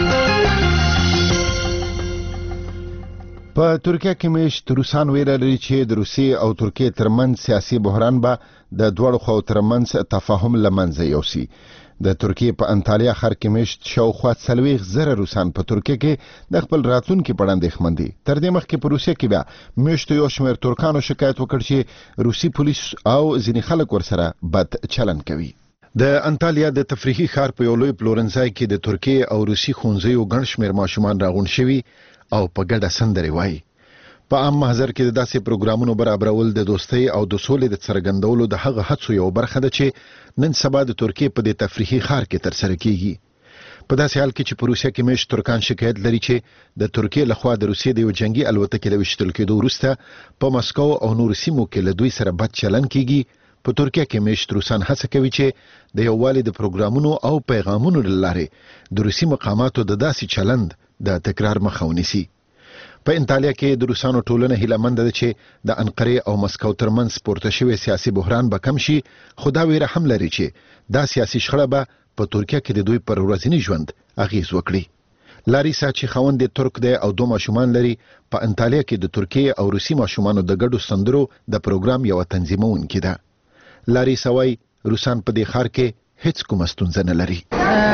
Speaker 1: په ترکیه کې مېشت روسان ویره لري چې د روسیې او ترکیې ترمنځ سیاسي بحران به د دواړو خواو ترمنځ تفاهم له منځه یوسي. د ترکیې په انطالیا ښار کې مېشت شاوخوا څلوېښت زره روسان په ترکیه کې د خپل راتلونکي په اړه اندېښمن دي. تر دې مخکې په روسیه کې بیا مېشتو یو شمېر ترکانو شکایت وکړ چې روسي پولیس او ځینې خلک ورسره بد چلند کوي. د انطالیا د تفریحي ښار په یو لوی پلورنځای کې د ترکیې او روسي ښوونځیو ګڼ شمېر ماشومان راغونډ شوي او په ګډه سندرې وایي. په عام محضر کې د داسې پروګرامونو برابرول د دوستۍ او د سولې د څرګندولو د هغه هڅو یو برخه ده چې نن سبا د ترکیې په دې تفریحي ښار کې ترسره کیږي. په داسې حال کې چې په روسیه کې مېشت ترکان شکایت لري چې د ترکیې لخوا د روسیې د یو جنگي الوتکې له ویشتل کېدو وروسته په مسکو او نورو سیمو کې له دوی سره بد چلن کیږي. په ترکیه کې مېشت روسان هڅه کوي چې د یووالي د پروګرامونو او پیغامونو له لارې د روسي مقاماتو د داسې چلند د تکرار مخه ونیسي. په انټالیا کې د روسانو ټولنه هیله مند ده چې د انقره او مسکو ترمنځ پورته شوی سیاسي بحران به کم شي، خو دا ویره هم لري چې دا سیاسي شخړه به په ترکیه کې د دوی پر ورځني ژوند اغیز وکړي. لاریسا چې خوند ترک دی او دوه ماشومان لري، په انټالیا کې د ترکیې او روسي ماشومانو د ګډو سندرو د پروګرام یو تنظیمونکې ده. لاریسا وايي روسان په دې ښار کې هیڅ کومه ستونزه نه لري.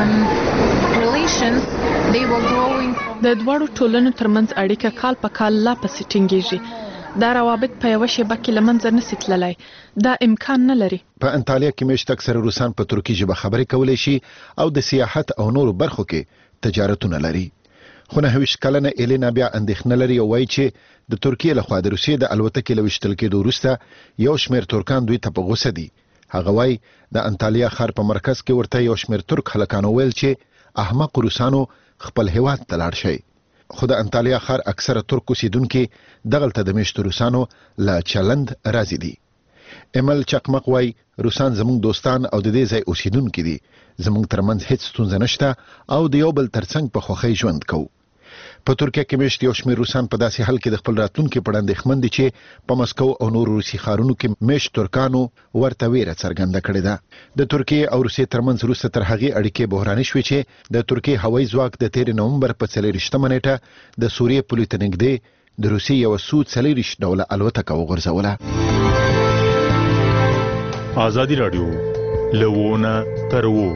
Speaker 18: د دواړو ټولنو ترمنځ اړیکه کال په کال لا پسې ټینګیږي. دا روابط په یوه شیبه کې له منځه نشي تللی. دا امکان نه لري.
Speaker 1: په انټالیا کې مېشت اکثره روسان په ترکي ژبه خبرې کولی شي او د سیاحت او نورو برخو کې تجارتونه لري. خو نهه ویشت کلنه الینا بیا اندېښنه لري او وایي چې د ترکیې لخوا د روسیې د الوتکې له ویشتل کېدو وروسته یو شمېر ترکان دوی ته په غوسه دي. هغه وایي د انټالیا ښار په مرکز کې ورته یو شمېر ترک هلکانو ویل چې احمق روسانو خپل هیواد ته لاړ شي. خو د انټالیا ښار اکثره ترک اوسیدونکي دغلته د میشتو روسانو له چلند راضي دي. ایمل چقمق وایي روسان زموږ دوستان او د دې ځای اوسیدونکي دي. زموږ ترمنځ هیڅ ستونزه نشته او د یو بل ترڅنګ په خوښۍ ژوند کوو. په ترکیه کې میشت یو شمېر روسان په داسې حال کې د خپل راتلونکي په اړه اندېښمن دي چې په مسکو او نورو روسي ښارونو کې میشت ترکانو ورته ویره څرګنده کړې ده. د ترکیې او روسیې ترمنځ وروسته تر هغې اړیکې بحراني شوې چې د ترکیې هوایي ځواک د تېرې نومبر په څلېرویشتمه نیټه د سوریې پولې ته نږدې د روسیې یوه سو څلېرویشت ډوله الوتکه وغورځوله.
Speaker 16: ازادي راډیو له ونه تر و.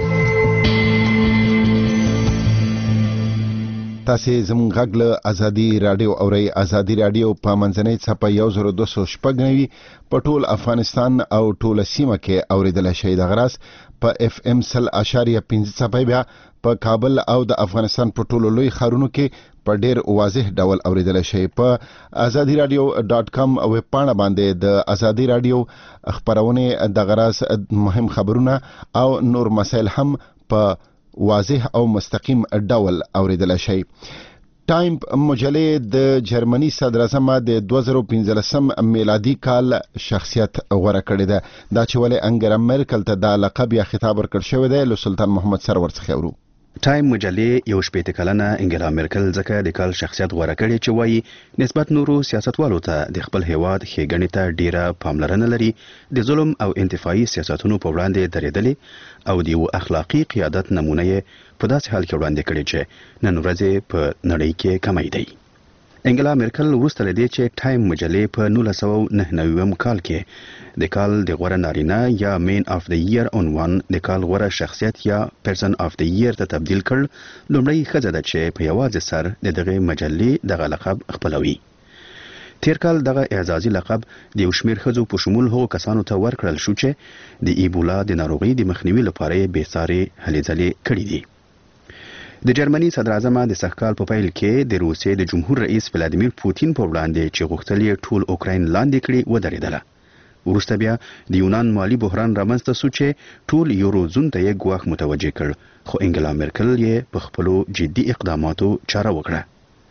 Speaker 1: تاسې زموږ غږ له ازادي راډیو اورئ. ازادي راډیو په منځنۍ څپه یو زر دوه سوه شپږ نوي په ټول افغانستان او ټوله سیمه کې اوریدلی شئ. دغه راز په اف ام سل اشاریه پنځه څپې بیا په کابل او د افغانستان په ټولو لوی ښارونو کې په ډیر واضح ډول اوریدلی شئ. په ازادي راډیو ډاټ کام ویب پاڼه باندې د ازادي راډیو خپرونې دغه راز مهم خبرونه او نور مسایل هم په واضح او مستقیم ډول اوریدل شي. ټایم مجلې د جرمني صدر اعظم د دوه زره پنځلسم میلادي کال شخصیت غوره کړی ده. دا چې ولې انګلا مرکل ته دا لقب یا خطاب ورکړل شوی دی له سلطان محمد سرور څخه اورو.
Speaker 17: ټایم مجلې یو شپېته کلنه انګلا مرکل ځکه د کال شخصیت غوره کړی چې وایي نسبت نورو سیاستوالو ته د خپل هیواد ښېګڼې ته ډیره پاملرنه لري، د ظلم او انتفاعي سیاستونو په وړاندې درېدلې او د یو اخلاقي قیادت نمونه یې په داسې حال کې وړاندې کړي چې نن ورځې په نړۍ کې کمی دی. انګلا مرکل وروسته له دې چې ټایم مجلې په نولس سوه نهه نوي کال کې د کال د غوره نارینه یا مین اف د ییر عنوان د کال غوره شخصیت یا پرسن اف د ییر ته تبدیل کړ، لومړی ښځه ده چې په یوازې سر د دغه مجلې دغه لقب خپلوي. تیر کال دغه اعزازي لقب د یو شمېر ښځو په شمول هغو کسانو ته ورکړل شو چې د ایبولا د ناروغۍ د مخنیوي لپاره یې بېسارې هلې ځلې کړي دي. د جرمني صدر اعظم د سږکال په پیل کې د روسیې د جمهور رئیس ولادیمیر پوتین په وړاندې چې غوښتل یې ټول اوکراین لاندې کړي ودرېدله. وروسته بیا د یونان مالي بحران رامنځته شو چې ټول یورو زون ته یې ګواښ متوجه کړ، خو انګلا مرکل یې په خپلو جدي اقداماتو چاره وکړه.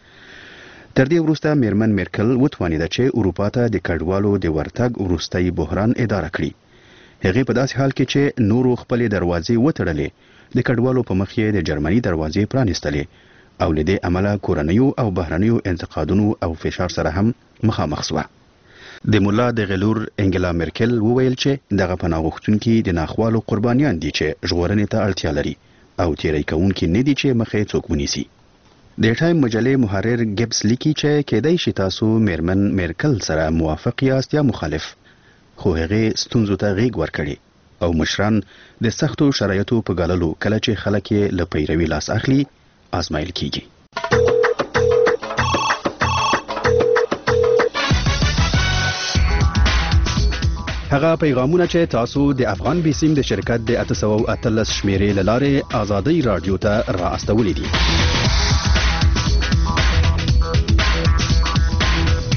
Speaker 17: تر دې وروسته میرمن مرکل وتوانېده چې اروپا ته د کډوالو د ورتګ وروستی بحران اداره کړي. هغې په داسې حال کې چې نورو خپلې دروازې وتړلې، د کډوالو په مخ یې د جرمني دروازې پرانیستلې او له دې امله کورنیو او بهرنیو انتقادونو او فشار سره هم مخامخ شوه. د ملا د غلور انګلا مرکل وویل چې دغه پناه غوښتونکي د ناخوالو قربانیان دي چې ژغورنې ته اړتیا لري او تیری کوونکي نه دي چې مخې څوک ونیسي. د ټایم مجلې محرر ګبس لیکي چې کېدای شي تاسو میرمن مرکل سره موافق یاست یا مخالف، خو هغې ستونزو ته غېږ ورکړي او مشران د سختو شرایطو په ګاللو کله چې خلک یې له پیروي لاس اخلي آزمایل کیږي. هغه پیغامونه چې تاسو د افغان بیسیم د شرکت د اته سوه اتلس شمیرې له لارې ازادي راډیو ته را استولي دي.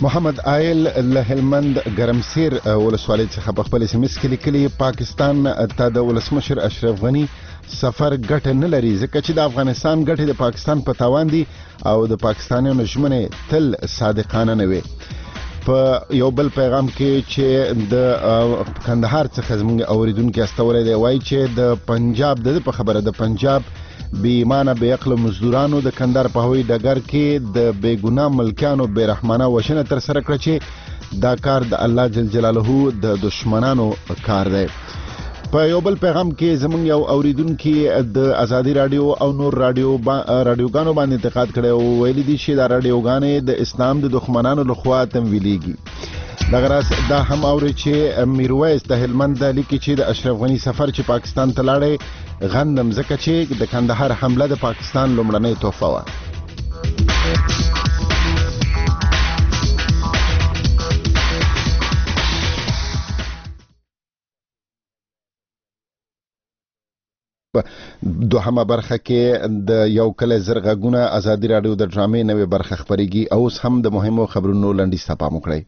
Speaker 1: محمد عائل له هلمند ګرمسیر ولسوالۍ څخه په خپل اس ام اس کې لیکلي پاکستان ته د ولسمشر اشرف غنی سفر ګټه نه لري ځکه چې د افغانستان ګټه د پاکستان په تاوان دي او د پاکستانیانو ژمنه تل صادقانه نه وي. په یو بل پیغام کې چې د کندهار څخه زموږ اوریدونکو استوره دی وایي چې د پنجاب د په خبره د پنجاب بی ایمانه بی عقل مزدورانو د کندهار په هوایي ډګر کې د بې ګناه ملکیانو بې رحمانه وژنه تر سره کړه چې دا کار د الله جل جلاله د دشمنانو کار دی. په یو بل پیغام کې زموږ یو اوریدونکو د ازادي رادیو او نور رادیو با رادیوګانو باندې انتقاد کړی او ویلي دي چې دا رادیوګانې د اسلام د دښمنانو لخوا تمویلېږي. دغه راز دا هم اوري چې میرویس د هلمند لیکي چې د اشرف غنی سفر چې پاکستان ته لاړی غندم ځکه چې د کندهار حمله د پاکستان لومړنۍ توفه وه. دوهمه برخه کې د یو کله زرغونه ازادي رادیو د ډرامې نوې برخه خبريږي او اوس هم د مهمو خبرونو لنډیز ته پام وکړئ.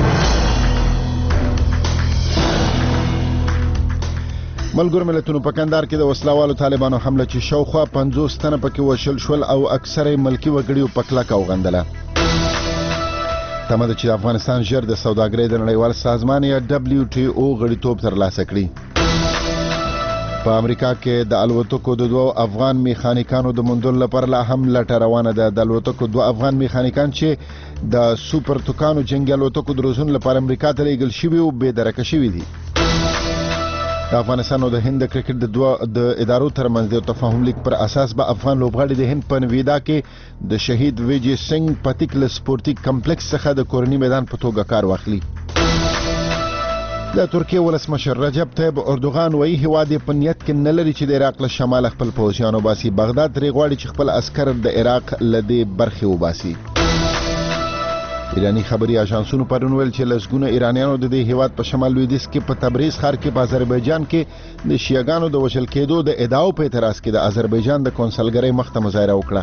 Speaker 1: ملګرو ملتونو په کندهار کې د وسلوالو طالبانو حمله چې شاوخوا پنځوس تنه پکې وشل شول او اکثره ملکی وګړي په کلکه وغندله. تمه ده چې افغانستان ژر د سوداګرۍ د نړیوال سازمان یا دبلیو ټي او غړیتوب ترلاسه کړي. په امریکا کې د الوتکو د دوه افغان میخانیکانو د موندلو لپاره لا هم لټه روانه ده. د الوتکو دوه افغان میخانیکان چې د سوپر توکانو جنگي الوتکو د روزنې لپاره امریکا ته لیږل شوي او بې درکه شوي دي. د افغانستان او د هند کرکټ د دوه د ادارو ترمنځ د تفاهم لیک پر اساس به افغان لوبغاړي د هند په نویدا کې د شهید ویجی سنگ پټیکل سپورتي کمپلیکس څخه د کورنی میدان په توګه کار واخلي. د ترکیه ولسمشر رجب طیب اردوغان وایي هیواد په نیت کې نه لري چې د عراق له شمال خپل پوځیان وباسي. بغداد ترې غواړي چې خپل عسکر د عراق له دې برخې وباسي. ایرانی خبري اژانسونو پرون ویل چې لسګونه ایرانیانو د دې هیواد په شمال لویدیځ کې په تبریز ښار کې په آذربایجان کې د شیعاګانو د وژل کېدو د ادعاو په اعتراض کې د آذربایجان د کونسلګرۍ مخ ته مظاهره وکړه.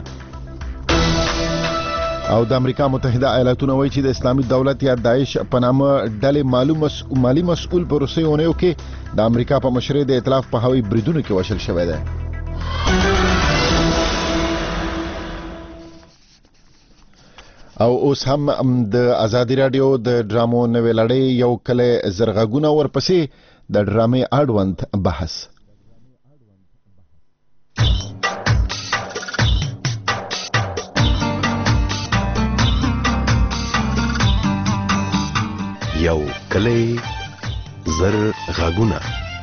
Speaker 1: او د امریکا متحده ایالاتونو وایي چې د اسلامي دولت یا داعش په نامه ډلې معلوم مالی مسؤل په روسي اونیو کې د امریکا په مشرۍ د ائتلاف په هوایي بریدونو کې وشل شوی دی. او اوس هم د ازادي رادیو د ډرامو نوې لړۍ یو کله زرغونه ورپسې د ډرامې اړوند بحث.
Speaker 19: یو کله زرغونه.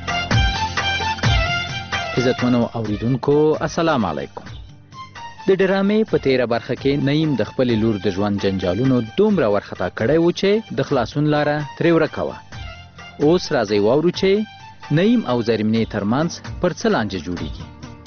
Speaker 20: عزتمنو اوریدونکو السلام علیکم. د ډرامې په تیره برخه کې نعیم د خپل لور د ژوند جنجالونو دومره ورخطا کړی و چې د خلاصون لاره ترې ورکه وه. اوس راځئ واورو چې نعیم او زرمینې ترمنځ پر څه لانجه جوړیږي.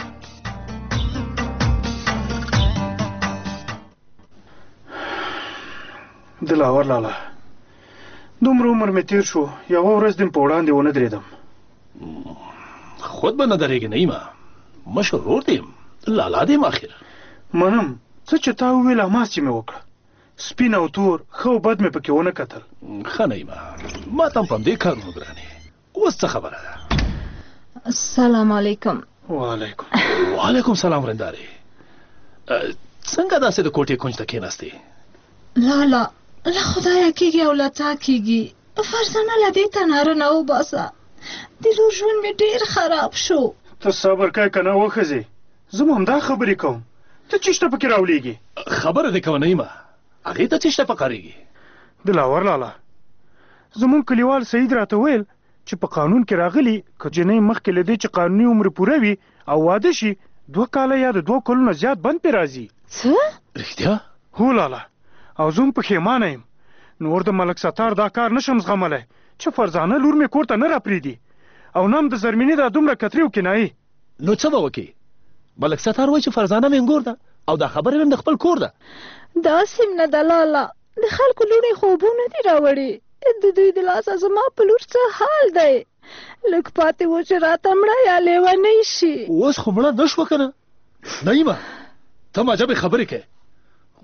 Speaker 21: دلاور لاله دومره عمر مې تیر شو یوه ورځ دې په وړاندې ونه درېدم.
Speaker 22: خود به نه درېږې نعیمه، مشر ورور دې یم، لالا دې یم آخر.
Speaker 21: منم څه چې تا وویل هماس چې مې وکړه. سپین او تور ښه او بد مې پکې ونه کتل.
Speaker 22: ښه نعیمه ما ته هم په همدې کارونو ګرانې. اوس څه خبره ده؟
Speaker 12: السلام علیکم.
Speaker 21: وعلیکم
Speaker 22: وعلیکم سلام ورندارې. څنګه داسې د کوټې کونج ته کېناستې؟
Speaker 23: لالا له خدایه کېږي او له تا کېږي فرزانه له دې تناره نه وباسه. د لور ژوند مې ډېر خراب شو.
Speaker 21: ته صبر کوې که نه وښځې، زه هم همدا خبرې کوم. ته چېشته پکې راولېږي؟
Speaker 22: خبره دې کوه نعیمه، هغې ته چېشته پکارېږي؟
Speaker 21: دلاور لاله زمونږ کلیوال سعید راته ویل چې په قانون کې راغلي که جنۍ مخکې له دې چې قانوني عمر پوره وي او واده شي دوه کاله یا د دوه کلونو زیات بند پرې راځي.
Speaker 23: څه؟
Speaker 22: رښتیا؟
Speaker 21: هو لاله او زه هم پښېمانه یم. نور د ملک ستار دا کار نشم زغملی چې فرزانه لور مې کور ته نه راپرېږدي او نه هم د زرمینې دا دومره کترې او کنایې.
Speaker 22: نو څه به وکړې؟ ملک ستار وایي چې فرزانه مینګور ده او دا خبره هم د خپل کور ده.
Speaker 23: داسې هم نه ده لاله، د خلکو لوڼې خوبونه دي راوړي. د دوی د لاسه زما په لور څه حال دی. لږ پاتې و چې راته مړه یا لیونۍ شي.
Speaker 22: اوس خو مړه نه شوه که نه؟ نعیمه ته مجبې خبرې کوې.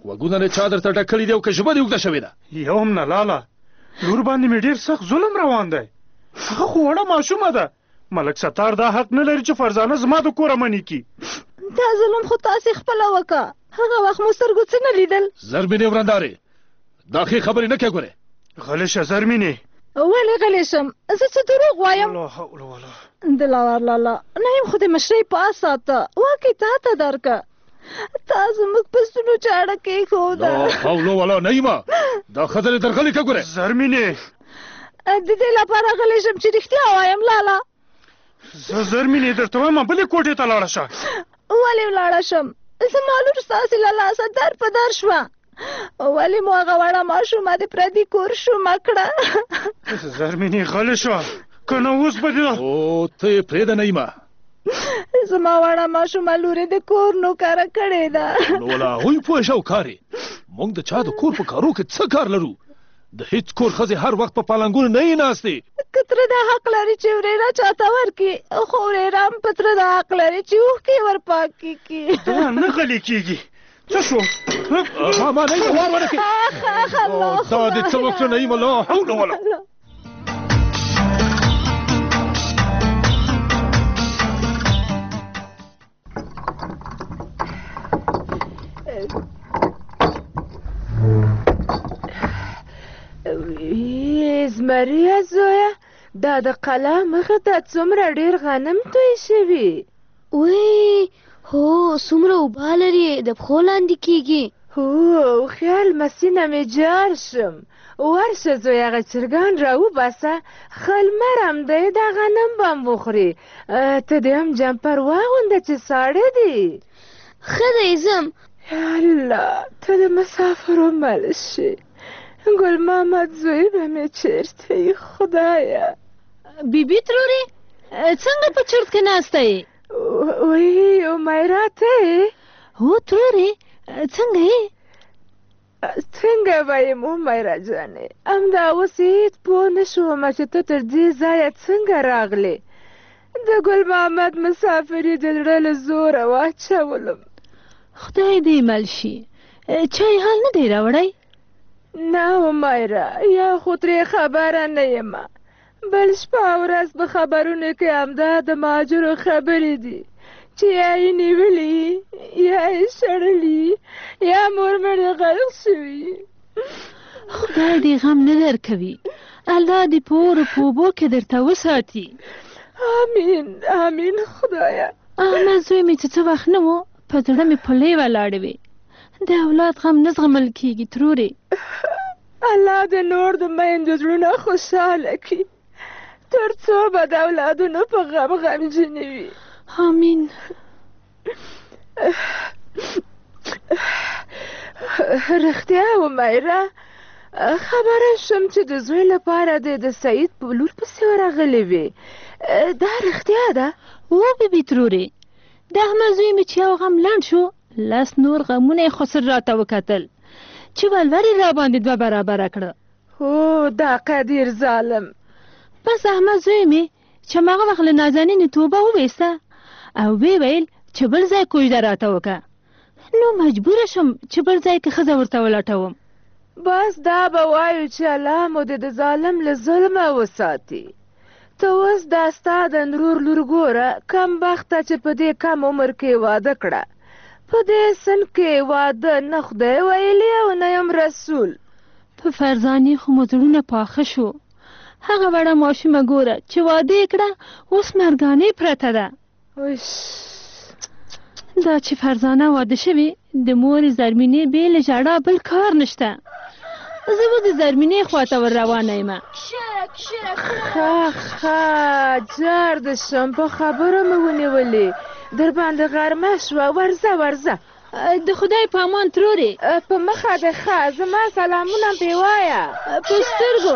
Speaker 22: وګونه نه چا درته ټکړې دی او که ژبه دې اوږده شوې ده؟
Speaker 21: یو هم نه لاله، لور باندې مې ډېر سخت ظلم روان دی. هغه خو وړه ماشومه ده. ملک ستار دا حق نه لري چې فرزانه زما د کوره منې کي.
Speaker 23: دا ظلم خو تاسې خپله وکړه. هغه وخت مو سترګو څه نه لیدل؟
Speaker 22: زرمینې ورندارې، دا ښې خبرې نه کوې. ګورې
Speaker 21: غلی شه زرمینې.
Speaker 23: ولې غلی شم؟ زه څه دروغ وایم؟
Speaker 21: لا حول ولا
Speaker 23: دلاور لالا، نعیم خو د مشرۍ پاس ساته، واکې تا ته درکه. تا زموږ په ستونو چاړه کېښوده.
Speaker 22: لا حول ولا نعیمه، دا ښځه دې درغلې که. ګورې
Speaker 21: زرمینې،
Speaker 23: د دې لپاره غلی شم چې رښتیا وایم لالا.
Speaker 21: زه زرمینې درته وایم بلې کوټې ته لاړه شه.
Speaker 23: ولې ولاړه شم؟ زما لور ستاسې له لاسه در په در شوه. ولې مو هغه وړه ماشومه د پردي کور شومه کړه؟
Speaker 21: زرمینې غلی شه، که نه اوس به دې
Speaker 22: او ته یې پرېږده نعیمه.
Speaker 23: زما وړه ماشومه لورې د کور نوکره کړې ده.
Speaker 22: نو له هغوی پوه شه او کار یې. موږ د چا د کور په کارو کې څه کار لرو؟ د هیڅ کور ښځې هر وخت په پالنګونو نه یې ناستې.
Speaker 23: که تره دا حق لري چې ورېره چاته ورکړي، خو ورېره هم په تره دا حق لري چې اوښکې ورپاکې کړي.
Speaker 21: دا نه غلی کېږي. څه شو؟
Speaker 22: ماما نعیمه وار ونه کړې. دا دې څه وکړه نعیمه؟ لا حول ولا.
Speaker 3: زمريه زویه، دا د قلا مخې ته څومره ډېر غنم توی شوي.
Speaker 4: وی هو څومره اوبه لري، د پښو لاندې کېږي.
Speaker 3: هو خیال مسینه مې جار شم. ورشه زویه، هغه چرګان راوباسه، ښه لمر هم دی، دا غنم به هم وخوري. ته دې هم جمپر واغونده چې ساړه دي.
Speaker 4: ښه دی ځم.
Speaker 3: الله، ته د مسافرو مل شي. ګل محمد زوی به مې چېرته یې خدایه؟
Speaker 4: بیبي ترورې څنګه په چرت کې ناسته یې؟
Speaker 3: وی امیرا ته یې؟
Speaker 4: هو ترورې څنګه یې؟
Speaker 3: څنګه به یم امیرا جانې، همدا اوس هېڅ پوه نه شومه چې ته تر دې ځایه څنګه راغلې. د ګل محمد مسافري د زړه له زوره واچولم.
Speaker 4: خدای دې مل شي. چای حال نه دی راوړی؟
Speaker 3: نه امیرا، یا خو ترې خبره نه یم. بل شپه ورځ په خبرونو کې همدا د مهاجرو خبرې دي چې یا یې نیولي، یا یې شړلي، یا مور مړې غرق شوي.
Speaker 4: خدای دې غم نه درکوي. الله دې په اور په اوبو کې درته وساتي.
Speaker 3: امین امین خدایه.
Speaker 4: احمد زوی مې چې څه وخت نه و، په زړه مې پلې ولاړې وې. د اولاد غم نه زغمل کېږي ترورې.
Speaker 3: الله دې نور د میندو زړونه خوشحاله کړي، تر څو به د اولادونو په غم غمجنې وي.
Speaker 4: آمین.
Speaker 3: رښتیا ومیره، خبره شم چې د زوی لپاره دې د سعید په لور پسې ورغلې وې. دا رښتیا ده؟
Speaker 4: و بیبي ترورې، د احمد زوی مې چې یو غم لنډ شو، لاس نور غمونه یې خسر راته وکتل چې ولور یې راباندې دوه برابره کړه.
Speaker 3: هو دا قدیر ظالم.
Speaker 4: بس احمد زوی مې چې هماغه وخت له نازنینې توبه وویسته او ویې ویل چې بل ځای کوژده راته وکړه. نو مجبوره شم چې بل ځای کې ښځه ورته ولټوم.
Speaker 3: بس دا به وایو چې الله مو دې د ظالم له ظلمه وساتي. ته اوس دا ستا د نرور لور ګوره، کم بخته چې په دې کم عمر کې واده کړه. په دې سن کې واده نه خدای ویلي او نه یم رسول.
Speaker 4: په فرزانې خو مو زړونه پاخه شو. هغه وړه ماشومه ګوره چې واده یې کړه، اوس مرګانې پرته ده. دا چې فرزانه واده شوې، د مور زرمینې بې له ژړا بل کار نشته. زه به د زرمینې خواته ور روانه یم.
Speaker 3: ښه ښه جار د شم، په خبرو مې ونیولې، در باندې غرمه شوه. ورځه ورځه.
Speaker 4: د خدای په امان ترورې.
Speaker 3: په مخه دې ښه، زما سلامونه پرې وایه.
Speaker 4: په سترګو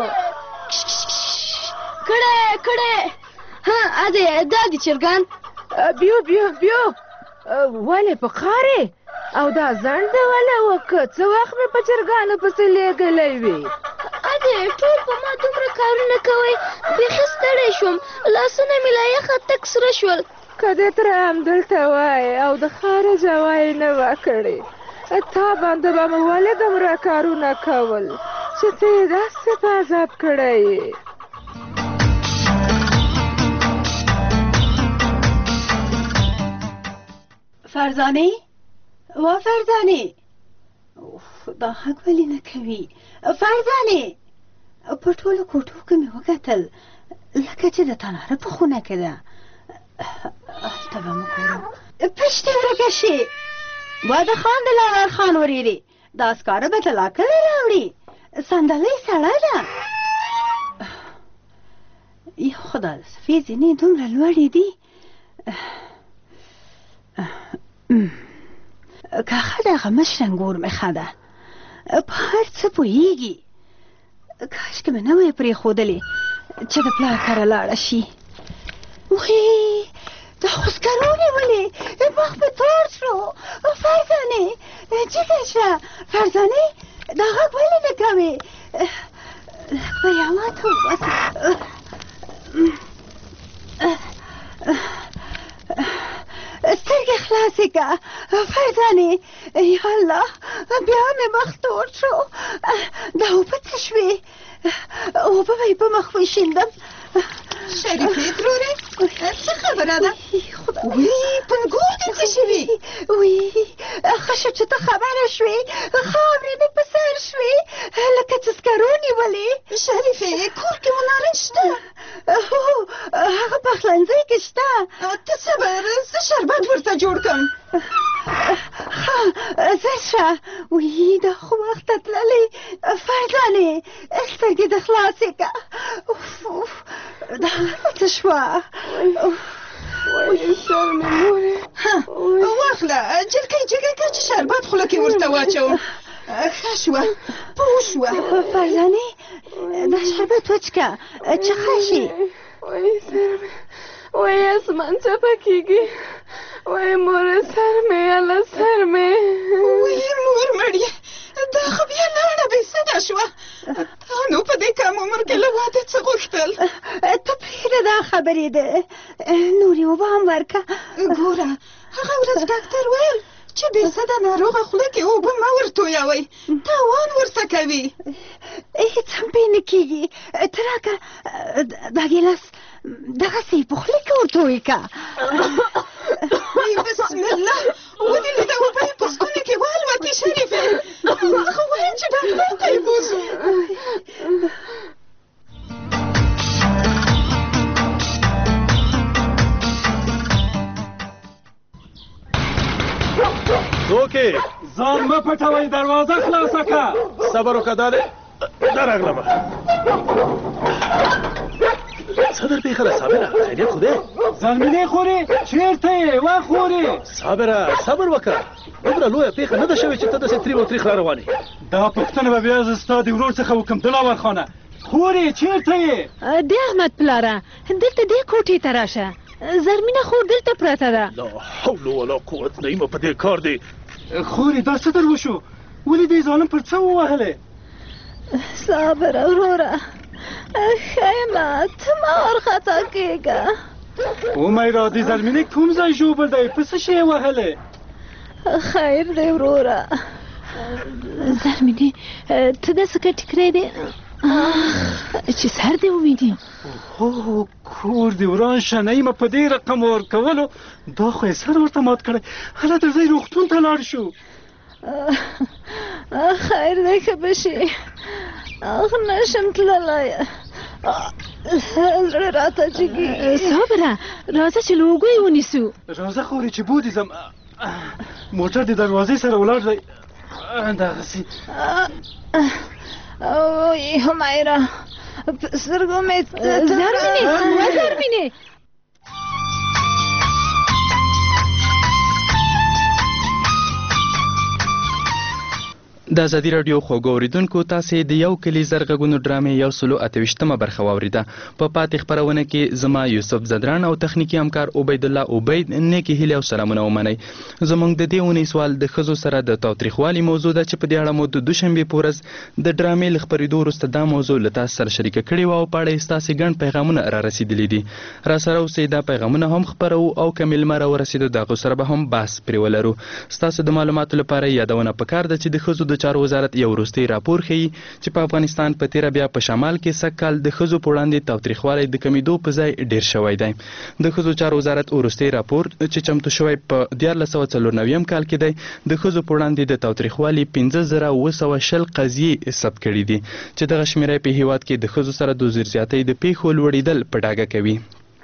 Speaker 23: کړی کړی. ها ادې دا دي چرګان.
Speaker 3: بیو بیو بیو. ولې په قارې او دا ځنډ دې وله وکړه؟ څه وخت مې په چرګانو پسې لېږلی وي.
Speaker 23: ادې ټول په ما دومره کارونه کوئ، بیخي ستړی شوم، لاسونه مې له یخه تک سره شول.
Speaker 3: که دې تره همدلته وای او د خارجه وای نه وه کړې، تا باندې به مې ولې دومره کارونه کول چې ته یې داسې په عذاب کړی یې.
Speaker 5: فرزانې وا فرزانې دا حق ولې نه کوي. فرزانې په ټولو کوټو کې مې وکتل لکه چې د تناره په خونه کې ده. هلته به مو ګورم پشتې ورکه شي. واده خان د لاغر خان ورېرې دا سکاره به طلا کله راوړي. صندلۍ سړه ده. یا خدا د صفي زینې دومره لوړې دي. که ښه دغه مشرنګور مې ښه ده په هر څه پوهېږي. کاشکې مې نه وی پرېښودلې چې د پلار کره لاړه شي. وی دا خو سکرونې ولې مخ مې تور شو. فرزانې جګه شه. فرزانې دا غږ ولې نه کوې؟ لږ به یې هوا ته وباسه. سترګې خلاصې که فرزانې. یا الله بیا مې مخ تور شو. دا اوبه څه شوې؟ اوبه به یې په مخ وشیندم.
Speaker 7: شریفې ترورې څه خبره ده؟ وی پنګور دې څه شوي؟
Speaker 5: وی ښه شو چې ته خبره شوې. خاورې مې په سر شوې لکه چې سکرونې ولې.
Speaker 7: شریفې کور کې مناره شته؟
Speaker 5: هو هغه پخلنځی کې شته.
Speaker 7: ته صبر زه شربت ورته جوړ کړم.
Speaker 5: ښه زر شه. وی دا خو وخته تللی. فرزانې سترګې دې خلاصې که. دا څه شوه؟
Speaker 3: وایي سر مې مورې.
Speaker 7: واخله جلکۍ جګه که چې شربت خوله کې ورته واچوم. ښه شوه پوه شوه.
Speaker 5: فرزانې دا شربت وچکه چې ښه شي.
Speaker 3: وایي سر مې وایي اسمان چپه کېږي. وایي مورې سر مې الله سر مې.
Speaker 7: وایي مور مړې دا خو بیا لاړه بې سده شوه. تا نو په دې کم عمر کې له واده څه غوښتل؟
Speaker 5: ته پرېږده دا خبرې ده. نورې اوبه هم ورکه.
Speaker 7: ګوره هغه ورځ ډاکټر ویل چې بې سده ناروغه خوله کې اوبه مه ورتویوئ تاوان ورته کوي.
Speaker 5: هېڅ هم پې نه کېږي. ته راکه دا ګیلاس دغسې یې په خوله کې ورتوی که.
Speaker 7: بسم الله ولې له دا اوبه یې په ستوني کې والوتې شریفې؟ خو وایم چې ډاکټر ته یې بوځو.
Speaker 22: څوک یې؟ ځان مه پټوئ دروازه خلاصه که. صبر وکړه دا دی دا راغلمه. څه در پېښه ده صابره؟ خیریت خو دی؟ زلمینې خورې چېرته یې وخورې؟ صابره صبر وکړه. دومره لویه پېښه نه ده شوې چې ته داسې تریخ او تریخ را روان یې. دا پوښتنه به بیا زه ستا د ورور څخه وکړم دلاور خانه. خورې چېرته یې؟
Speaker 4: د احمد پلاره دلته دې کوټې ته راشه. زرمینه خور دلته پرته ده.
Speaker 22: لا حول ولا قوت نه په دې کار دی. خورې دا څه در وشو؟ ولې دې ظالم پر څه ووهلې؟
Speaker 23: صابره وروره ښیمه ته مه ورخطا کېږه.
Speaker 22: ومیرا د زلمینې کوم ځای ژوبل دی؟ په څه شی یې وهلی؟
Speaker 23: خیر دی وروره.
Speaker 4: زلمینې ته داسې که ټیکری دی چې سر دې وویني.
Speaker 22: هو کور دې وران شه نه یمه په دې رقم ورکولو دا خو یې سر ورته مات کړی. هله درځئ روغتون ته لاړ شو.
Speaker 23: خیر دی که به شي. اخ نشم تللی زړه راته جګېږي.
Speaker 4: صابره راځه چې له اوږو یې ونیسو.
Speaker 22: راځه خورې چې بودې ځم. موټر د دروازې سره ولاړ دی دغسې.
Speaker 23: اوی همیره په سترګو مې
Speaker 4: زرمینې زرمینې
Speaker 8: د ازادي راډیو خوږو اوریدونکو تاسې د یو کلي زرغږونو ډرامې یو سلو اته ویشتمه برخه واورېده. په پاتې خپرونه کې زما یوسف زدران او تخنیکي همکار عبید الله عبید نیکې هیلې او سلامونه ومنئ. زموږ د دې اونۍ سوال د ښځو سره د تاوتریخوالي موضوع ده چې په دې اړه مو د دوشنبې په ورځ د ډرامې له خپرېدو وروسته دا موضوع له تاسو سره شریکه کړې وه او په اړه یې ستاسې ګڼ پیغامونه را رسېدلي دي. راسره اوسئ، دا پیغامونه هم خپروو او که میلمه راورسېدو د هغو سره به هم بحث پرې ولرو. ستاسو د معلوماتو لپاره یادونه پکار ده چې د ښځو د چارو وزارت یو وروستی راپور ښیي چې په افغانستان په تیره بیا په شمال کې سږ کال د ښځو په وړاندې تاوتریخوالی د کمیدو په ځای ډیر شوی دی. د ښځو چارو وزارت وروستی راپور چې چمتو شوی په دیارلس سوه څلور نویم کال کې دی د ښځو په وړاندې د تاوتریخوالي پنځه زره اوه سوه شل قضیې ثبت کړي دي چې دغه شمېره په هیواد کې د ښځو سره د زیاتۍ د پیښو لوړېدل په ډاګه کوي.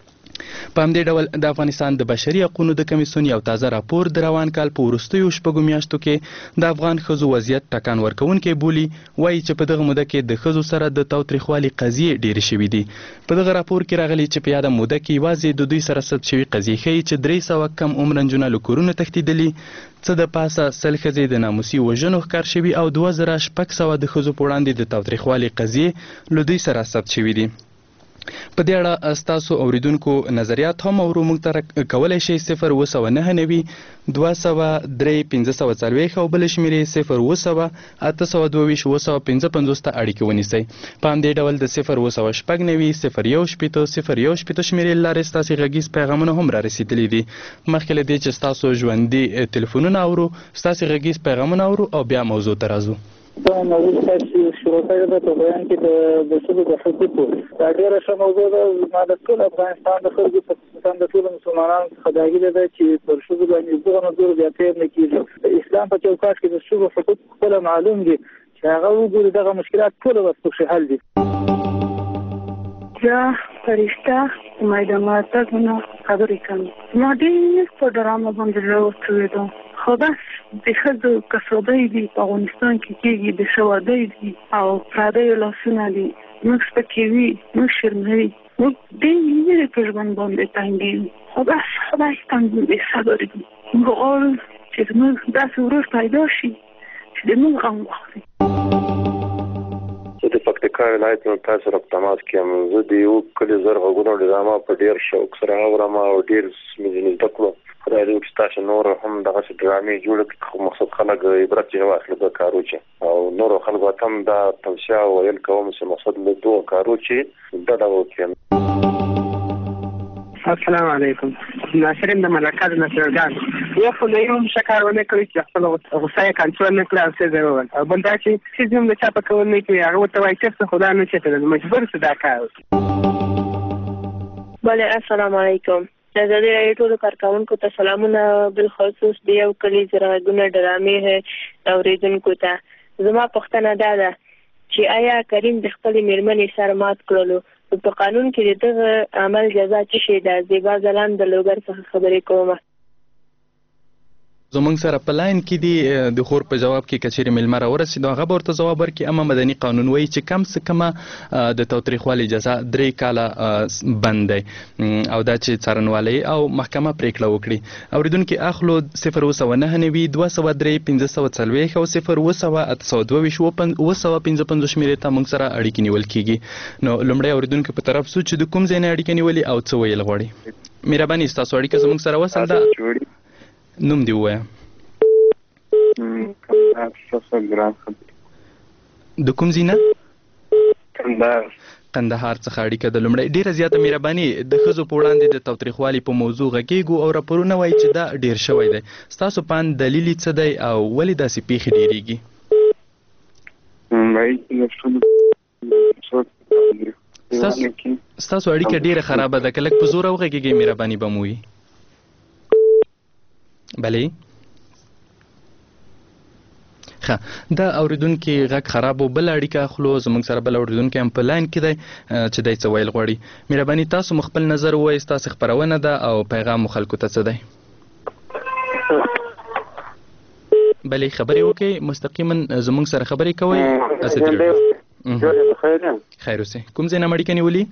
Speaker 8: په همدې ډول د افغانستان د بشري حقونو د کمیسیون یو تازه راپور د روان کال په وروستیو شپږو میاشتو کې د افغان ښځو وضعیت ټکان ورکوونکی بولي. وایي چې په دغه موده کې د ښځو سره د تاوتریخوالي قضیې ډېرې شوي دي. په دغه راپور کې راغلي چې په یاده موده کې یوازې د دوی سره ثبت شوي قضیې ښیي چې درې سوه کم عمره نجونه له کورونو تښتېدلي، څه د پاسه سل ښځې د ناموسي وژنو ښکار شوي او دوه زره شپږ سوه د ښځو په وړاندې د تاوتریخوالي قضیې له دوی سره ثبت شوي دي. په دې اړه ستاسو اوریدونکو نظریات هم اورو. موږ ته کولی شئ صفر اوه سوه نهه نوي دوه سوه درې پنځه سوه څلوېښت او بلې شمېرې صفر اوه سوه اته سوه دوه ویشت اوه سوه پنځه پنځوس ته اړیکې ونیسئ. په همدې ډول د صفر اوه سوه شپږ نوي صفر یو شپېته صفر یو شپېته شمېرې له لارې ستاسې غږیز پیغامونه هم را رسېدلي دي. مخکې له دې چې ستاسو ژوندي تلیفونونه اورو، ستاسې غږیز پیغامونه اورو او بیا موضوع ته راځو.
Speaker 10: دا موضوع تاسو شروع کړی ده په بیان کې د ښځو د حقوقو. دا ډېره ښه موضوع ده. زما د ټول افغانستان د خلکو په خصوصا د ټولو مسلمانانو څخه دا هیله ده چې پر ښځو باندې دغه نظر زیاتې نه کېږي. د اسلام په چوکاټ کې د ښځو حقوق خپله معلوم دي چې هغه وګوري دغه مشکلات ټوله به پکښې حل دي.
Speaker 11: زه فرشته میدانات نه خبرې کوم. ما ډېر په ډرامه باندې زړه ورتوېدم، خو بس د ښځو کسادۍ دي په افغانستان کې کېږي، د شوادۍ دي او پردیو لاسونه دي. موږ سپکوي، موږ شرموي، موږ ډېر لرې په ژوند باندې تنګېږو، خو بس خدای ستاسو بې صبر دي. موږ غواړو چې زموږ داسې ورور پیدا شي چې د موږ غم واخلي.
Speaker 24: زه د پکتیکا ولایت نه تاسو سره په تماس کې یم. زه د یو کلي زرغږونو ډرامه په ډېر شوق سره اورم او ډېر مې زده کړو. خدای دې وکړي تاسو نور هم دغسې ډرامې جوړې کړي، خو مقصد خلک عبرت ځینې واخلي د کار وکړي او نورو خلکو ته هم دا توصیه ویل کوم چې مقصد له دغو کار وکړي ډډه وکړي.
Speaker 25: السلام علیکم. ناصرین د ملکه د نصرګان. یو خو د یو هم ښه کار ونه کړی چې خپله غوسه یې کنټرول نه کړه او څه ځای وویل، او بل دا چې ښځې هم د چا په کول نه کوي، هغه ورته وایي چېرته خو دا نه چېرته ده، مجبور شو دا کار وکړي.
Speaker 26: بله السلام علیکم. د ازادي راډیو ټولو کارکوونکو ته سلامونه، بالخصوص د یو کلي زرغږونه ډرامې اورېدونکو ته. زما پوښتنه دا ده چې آیا کریم د خپلې مېرمنې سر مات کړلو په قانون کې د دغه عمل جزا څه شی ده؟ زیبا ځلان د لوګر څخه خبرې کومه.
Speaker 8: زمونږ سره په لاین کې دي د خور په جواب کې که چیرې میلمه راورسېدو هغه به ورته ځواب ورکړي. اما مدني قانون وایي چې کم څه کمه د تاوتریخوالي جزا درې کاله بند دی او دا چې څارنوالۍ او محکمه پرېکړه وکړي. اورېدونکي اخلو صفر اوه سوه نهه نوي دوه سوه درې پنځه سوه څلوېښت او صفر اوه سوه اته سوه دوه ویشت اوه سوه پنځه پنځوس شمېرې ته موږ سره اړیکې نیول کېږي. نو لومړی اورېدونکي په طرف سو چې د کوم ځای نه اړیکه نیولې او څه ویل غواړي. مهرباني ستاسو اړیکه زموږ سره وصل ده. نوم دې ووایه. د کوم ځای نه؟
Speaker 25: کندهار.
Speaker 8: کندهار څخه اړیکه ده. لومړی ډېره زیاته مهرباني د ښځو په وړاندې د تاوتریخوالي په موضوع غږیږو او راپورونه وایي چې دا ډېر شوی دی. ستاسو په اند دلیل یې څه دی او ولې داسې پیښې ډېرېږي؟ ستاسو اړیکه ډېره خرابه ده، که لږ په زوره وغږېږئ مهرباني به مو وي. بلې ښه، دا اورېدونکي غږ خراب و. بل اړیکه اخلو. زموږ سره بل اورېدونکی هم په لاین کې دی چې دی څه ویل غواړي. مهرباني تاسو مو خپل نظر ووایئ، ستاسې خپرونه ده او پیغام مو خلکو ته څه دی؟ بلې خبرې وکړئ، مستقیما زموږ سره خبرې کوئ. خیر اوسئ. کوم ځای نه مو اړیکه نیولي؟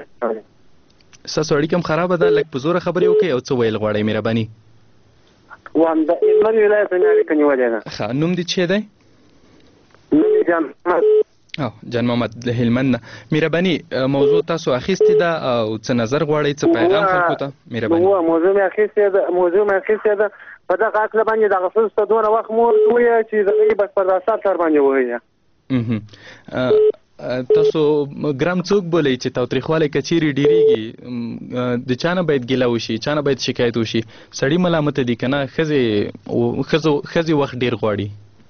Speaker 8: ستاسو اړیکه هم خرابه ده، لږ په زوره خبرې وکړئ او څه ویل غواړئ مهرباني.
Speaker 25: وام د هلمند ولایت نه اړیکه نیولې ده.
Speaker 8: ښه نوم دې څه دی؟
Speaker 25: نوم یې جان محمد.
Speaker 8: او جان محمد له هلمند نه. مهرباني موضوع تاسو اخیستې ده او څه نظر غواړئ څه پیغام خلکو ته؟ مهرباني.
Speaker 25: هو موضوع مې اخیستې ده موضوع مې اخیستې ده په دغه عقل باندې دغه ښځو ته دونه وخت مو ورته وویل چې دغه بس پر اثر سر باندې وویل.
Speaker 8: تاسو ګرام څوک بولئ چې تاوتریخوالی که چیرې ډېرېږي د چا نه باید ګیله وشي چا نه باید شکایت وشي؟ سړي ملامته دي که نه ښځې ښځې وخت ډېر غواړي؟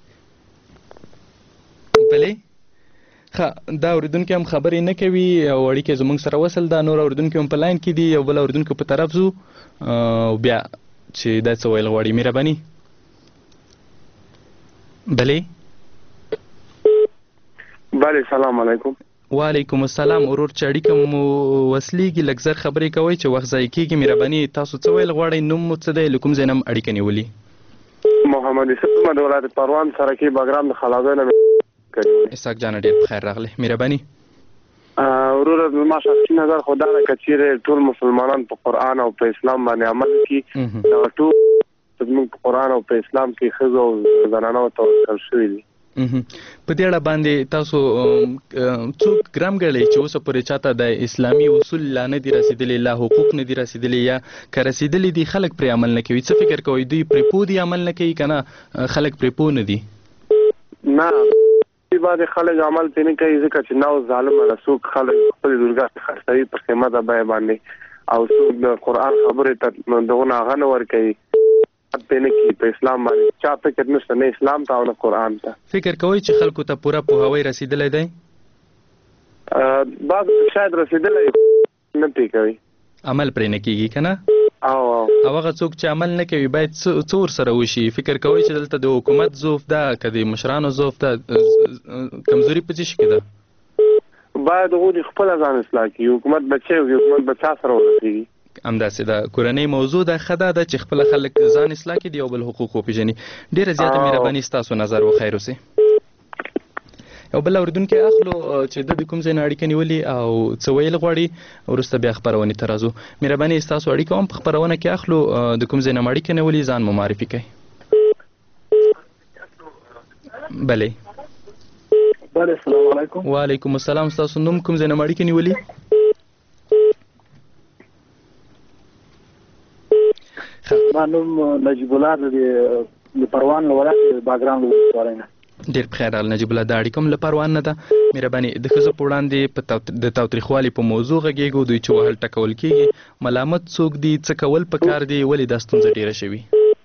Speaker 8: بلې ښه دا اورېدونکي هم خبرې نه کوي او اړیکې زموږ سره وصل ده. نور اورېدونکي هم په لاین کې دي. یو بل اورېدونکو په طرف ځو او بیا چې دا څه ویل غواړي. مهرباني. بلې
Speaker 25: بله سلام علیکم.
Speaker 8: وعلیکم السلام. ورور چې اړیکه مو وصلېږي لږ زر خبرې کوئ چې وخت ضایع کېږي. مهرباني تاسو څه ویل غواړئ؟ نوم مو څه دی؟ له کوم ځای نه هم اړیکه نیولي؟
Speaker 25: محمد اسحاق د ولایت پروان سرکي بګرام د خلاګۍ نه کوي.
Speaker 8: اسحاق جان ډېر په خیر راغلی. مهرباني.
Speaker 25: وروره زما شخصي نظر خو دا ده که چیرې ټول مسلمانان په قرآن او په اسلام باندې عمل کړي دا ټول زموږ په قرآن او په اسلام کې ښځو او زنانو ته ورکړل شوي دي.
Speaker 8: په دې اړه باندې تاسو څوک ګرام ګڼئ چې اوسه پورې چاته د اسلامي اصول لا نه دي رسېدلي لا حقوق نه دي رسېدلي یا که رسېدلي دي خلک پرې عمل نه کوي؟ څه فکر کوئ دوی پرې پوه دي عمل نه کوي که نه خلک پرې پوه نه دي؟
Speaker 25: نه باندې خلک عمل پرې نه کوي ځکه چې نو ظالمه ده. څوک خلک خپلې دورګاه خرڅوي په قیمته بیه باندې او څوک د قرآن خبرې ته دغونه هغه نه ورکوي پرې نه کوي. په اسلام باندې چا فکر نشته نه اسلام ته او نه قرآن ته.
Speaker 8: فکر کوئ چې خلکو ته پوره پوهاوی رسېدلی دی؟
Speaker 25: بعض شاید رسېدلی نه پرې کوي
Speaker 8: عمل پرې نه کېږي که نه؟
Speaker 25: او
Speaker 8: او هغه څوک چې عمل نه کوي باید څه ورسره وشي؟ فکر کوئ چې دلته د حکومت ضعف ده که د مشرانو ضعف ده کمزوري په څه شي کې ده؟
Speaker 25: باید هغوی خپله ځان اصلاح کړي. حکومت به څه وکړي؟ حکومت به چا سره ورسېږي؟
Speaker 8: همداسې ده. کورنۍ موضوع ده ښه ده چې خپله خلک ځان اصلاح کړي د یو بل حقوق وپېژني. ډېره زیاته مهرباني ستاسو نظر وخیر اوسئ. یو بل اورېدونکی اخلو چې د د کوم ځای نه اړیکه نیولي او څه ویل غواړي وروسته بیا خپرونې ته راځو. مهرباني ستاسو اړیکه هم په خپرونه کې اخلو. د کوم ځای نه اړیکه نیولي ځان مو معرفي کړئ. بلې
Speaker 10: بله السلام علیکم.
Speaker 8: وعلیکم السلام. ستاسو نوم کوم ځای نه اړیکه نیولي؟
Speaker 10: ما نوم نجیب الله د پروان له ولایت باګرام له ولسوالۍ نه.
Speaker 8: ډېر په خیر راغلی نجیب الله. دا اړیکه هم له پروان نه ده. مهرباني د ښځو په وړاندې د تاوتریخوالي په موضوع غږېږو دوی چې وهل ټکول کېږي ملامت څوک دي څه کول په کار دي ولې دا ستونزه ډېره شوې؟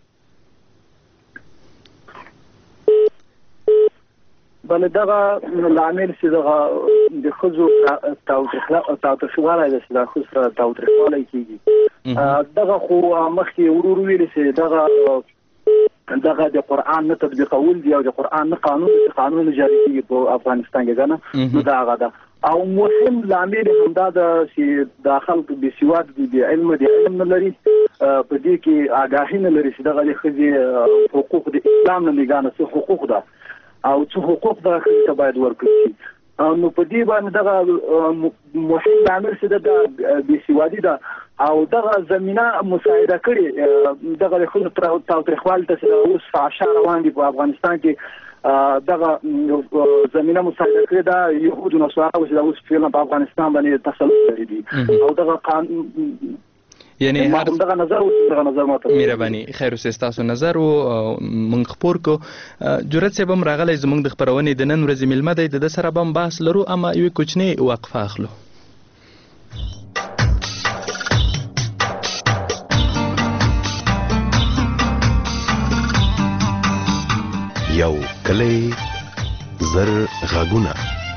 Speaker 10: بله دغه لامل چې دغه د ښځو تاوتریخوالی ده چې د ښځو سره تاوتریخوالی کېږي دغه خو مخکې ورور ویلې چې دغه دغه د قرآن نه تطبیقول دي او د قرآن نه قانون چې قانون جاري کېږي په افغانستان کې که نه نو دا هغه ده او مهم لامل همدا ده چې دا خلک بېسواد دي بې علمه دي علم نه لري په دې کې آګاهي نه لري چې دغه د ښځې حقوق د اسلام نه نګاه نه څه حقوق ده او څه حقوق دغه ښځې ته باید ورکړل شي. نو په دې باندې دغه مهم لامل چې ده بېسوادي ده او دغه زمینه مساعده کړې دغه د ښځو تاوتریخوالي ته چې اوس فحشا روان دي په افغانستان کې دغه زمینه مساعده کړې ده یهودو نصارا چې دا اوس فعلا په افغانستان باندې تسلط لري دي او دغه قانون
Speaker 8: یعنی هر
Speaker 10: دغه نظر دغه نظر ماته
Speaker 8: مهرباني خیر اوسئ ستاسو نظر و موږ خپور کو. جرأت صاحب هم راغلی زموږ د خپرونې د نن ورځې میلمه دی د ده سره به هم بحث لرو اما یوې کوچنۍ وقفه اخلو.
Speaker 19: یو کلی زر غږونه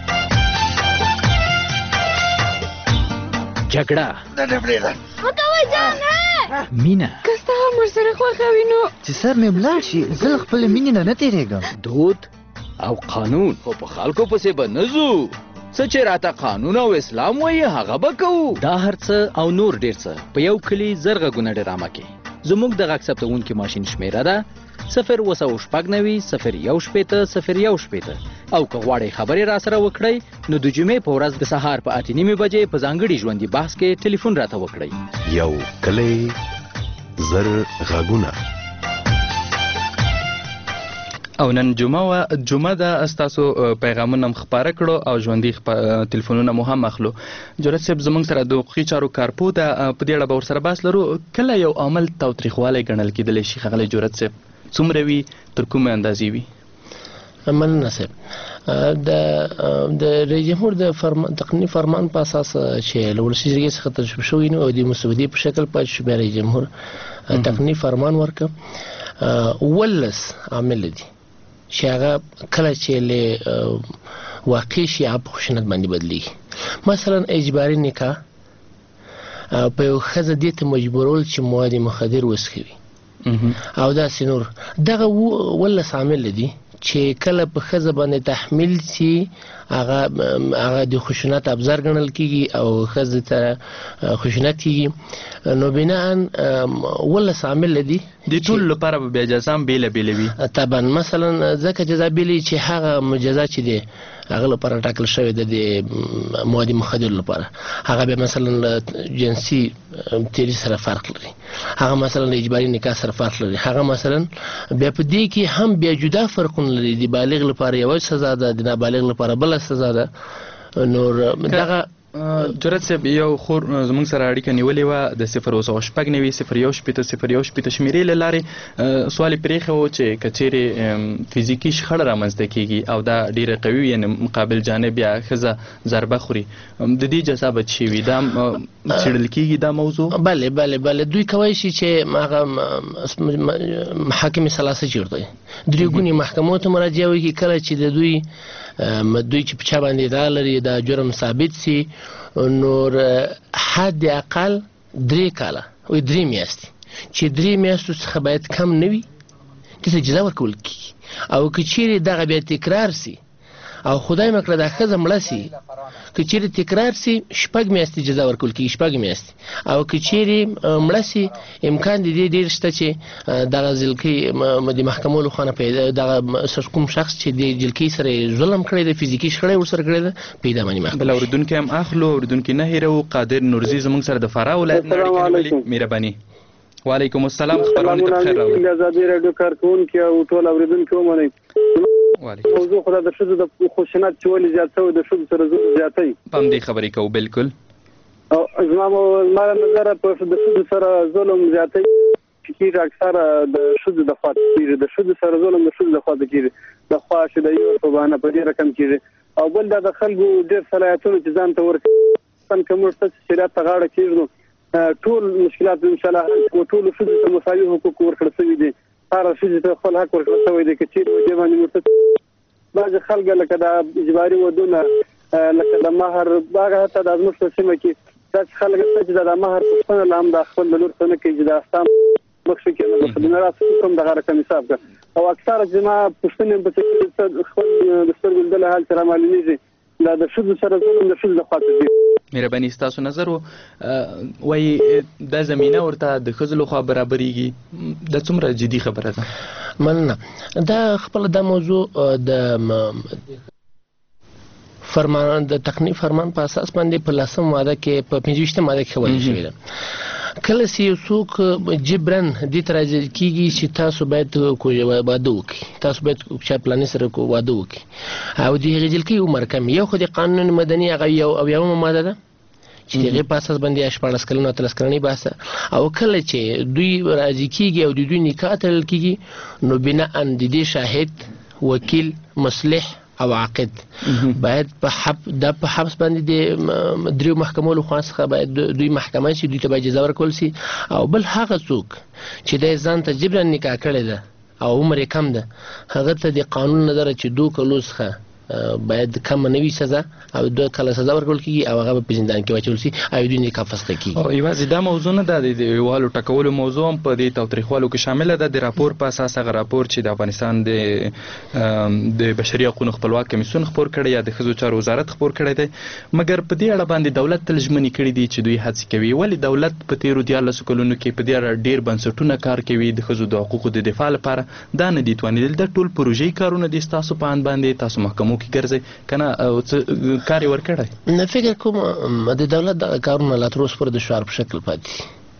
Speaker 20: جګړه
Speaker 23: وکوي ځان
Speaker 20: مینه
Speaker 23: که ستا هم ورسره خوښه وي نو
Speaker 2: چې سر مې ولاړ شي زه له خپلې مینې نه نه تېرېږم.
Speaker 20: دود او قانون خو په خلکو پسې به نه ځو څه چې راته قانون او اسلام وایي هغه به کوو. دا هر څه او نور ډېر څه په یو کلي زر غږونه ډرامه کې زموږ د غږ ثبتونکي ماشین شمېره ده صفر اوه سوه شپږ نوي صفر یو شپېته صفر یو شپېته او که غواړئ خبرې راسره وکړئ نو د جمعې په ورځ د سهار په اته نیمې بجې په ځانګړي ژوندي بحث کې ټلیفون راته وکړئ.
Speaker 19: یو کلی زر غږونه
Speaker 8: او نن جمعه وا جمعه د استاسو پیغامونه هم خبره کړو او ژوندۍ ټلیفونونه مو هم اخلو. جرأت صاحب زمونږ سره د حقوقي چارو کارپو ده په دې اړه به ورسره بحث لرو. کله یو عمل تاوتریخوالی ګڼل کېدلی شي ښاغلی جرأت صاحب؟ څومره وي، تر کومې اندازې وي؟
Speaker 6: مننه صاحب. د رئیس جمهور د فرمان تقنیني فرمان په اساس چې له ولسي جرګې څخه تصویب شوی نو او د مسودې په شکل پاتې شو، بیا رئیس جمهور تقنیني فرمان ورکړ. ولس عامل دي چې هغه کله چې له واقع شي هغه په خشونت باندې بدلیږي. مثلا اجباري نکاح په یو ښځه دې ته مجبورول چې مواد مخدر وڅښي او داسې نور، دغه ولس عامل دي چې کله په ښځه باندې تحمیل سي هغه هغه د خشونت ابزار ګڼل کېږي او ښځې ته خشونت کېږي. نو بناء ولس عامل دي
Speaker 8: د ټولو لپاره به بیا جزا هم بېله بېله وي.
Speaker 6: طبعا مثلا ځکه جزا بېلې چې هغه مجازات چې دی هغه لپاره ټاکل شوی ده د مواد مخدر لپاره، هغه بیا مثلا جنسي تیري سره فرق لري، هغه مثلا اجباري نکاح سره فرق لري، هغه مثلا بیا په دې کې هم بیا جدا فرقونه لري. د بالغ لپاره یو سزا ده، د نابالغ لپاره بله سزا ده. نور دغه
Speaker 8: جرأت صاحب یو خور زموږ سره اړیکه نیولې وه د صفر اوه سوه شپږ نوي صفر یو شپېته صفر یو شپېته شمېرې له لارې سوال یې پرېښی و چې که چیرې فزیکي شخړه رامنځته کېږي او دا ډېره قوي وي، یعنې مقابل جانب یا ښځه ضربه خوري، د دې جزا به څه وي؟ دا څېړل کېږي دا موضوع؟
Speaker 6: بله بله بله دوی کولی شي چې هغه محاکم ثلاثه چې ورته درې ګونې محکمو ته مراجعه وکړي. کله چې د دوی دوی چې په چا باندې ادعا لري دا جرم ثابت سي، نور حد اقل درې کاله او درې میاشتې چې درې میاشتو څخه باید کم نه وي دې ته جزا ورکول کېږي. او که چیرې دغه بیا تکرار سي او خدای مکړه دا ښځه مړه سي، که چیرې تکرار سي شپږ میاشتې جزا ورکول کېږي، شپږ میاشتې. او که چیرې مړه سي امکان د دې ډېر شته چې دغه جلکۍ د محکمو له خوا نه پیدا دغه کوم شخص چې د جلکۍ سره ظلم کړی دی، فزیکي شخړه ورسره کړې ده، پیدا باندې محکمه.
Speaker 8: بل اورېدونکی هم اخلو. اورېدونکي نه هېروو. قادر نورزي زموږ سره د فراه ولایت نه اړیکه نیولې. مهرباني. وعلیکم السلام. خبرونه ته بخیر راغلی.
Speaker 25: ازادي راډیو کارکوونکي او ټول اورېدونکي ومنئ. موضوع خو د ښځو د خشونت چې ولې زیات شوی د ښځو سره ظلم زیاتی
Speaker 8: په همدې خبرې کوو. بالکل.
Speaker 25: او زما زما نظر په د ښځو سره ظلم زیاتی کېږي اکثره د ښځو د خوا کېږي، د ښځو سره ظلم د ښځو د خوا کېږي، د خوا چې د یو په بهانه په دې رقم کېږي. او بل دا د خلکو ډېر صلاحیتونه چې ځان ته ورکوي، که موږ ته شریعت ته غاړه کېږدو ټول مشکلات انشاءالله حل، ټولو ښځو ته مساوي حقوق ورکړل شوي دي، هره ښځې ته خپل حق ورکړل شوی دی. که چیرې دې باندې ورته بعضې خلک لکه دا اجباري ودونه لکه د مهر هغه حتی دا زموږ په سیمه کې داسې خلک شته چې د مهر پوښتنه لا هم د خپل د لور څه نه کوي چې دا ستا مخ ښه کېږي مخدونه راسه کوم دغه رقم حساب کړه. او اکثره چې زما پوښتنې په څه خپل د سترګو لیدلی حال چې رامعلومېږي دا د ښځو سره ظلم د ښځو لخوا ته ځي.
Speaker 8: مهرباني ستاسو نظر و وایي دا زمینه ورته د ښځو لخوا برابرېږي، دا څومره جدي خبره ده؟
Speaker 6: مننه. دا خپله دا موضوع د فرمان د تقنیني فرمان په اساس باندې په لسم ماده کې په پنځه ویشتم ماده کې ښودل شوې ده. کله چې یو څوک جبرن دې ته راجع کېږي چې تاسو باید واده وکړئ، تاسو باید چا پلاني سره واده وکړئ او د هغې جلکۍ عمر کم یو خو د قانون مدني هغه یو اویاومه ماده ده چې د هغې په اساس باندې شپاړس کلن او اتلس کلنۍ بحث ده. او کله چې دوی راضي کېږي او د دوی نکاح تړل کېږي نو بناء د دې شاهد، وکیل، مصلح او عاقد باید په حب د په حبس باندې د دریو محکمو له خوا څخه باید دوی محکمه شي، دوی ته باید جزا ورکول شي. او بل هغه څوک چې د ځان ته جبرن نکاح کړی ده او عمر یې کم ده هغه ته د قانون نظره چې دوه کلو څخه باید کم نه وي سزا او دوه کاله سزا ورکول کېږي او هغه به په زندان کې واچول شي او دوی نکاح فسخه کېږي.
Speaker 8: او یوازې دا موضوع نه ده، د یووالو ټکولو موضوع هم په دې تاوتریخوالو کې شامله ده. د راپور په اساس هغه راپور چې د افغانستان د د بشري حقوقو خپلواک کمیسیون خپور کړی یا د ښځو چارو وزارت خپور کړی دی، مګر په دې اړه باندې دولت تل ژمنې کړي دي چې دوی هڅې کوي. ولې دولت په تېرو دیارلسو کلونو کې په دې اړه ډېر بنسټونه کار کوي د ښځو د حقوقو د دفاع لپاره، دا نه دي توانېدل؟ دا ټول پروژې کارونه دي ستاسو په اند باندې، تاسو محکمو کې ګرځئ کنه او کار یې ورکړی؟
Speaker 6: نه فکر کوم د دولت دغه کارونه لا تر اوسه پورې د شعار په شکل پاتې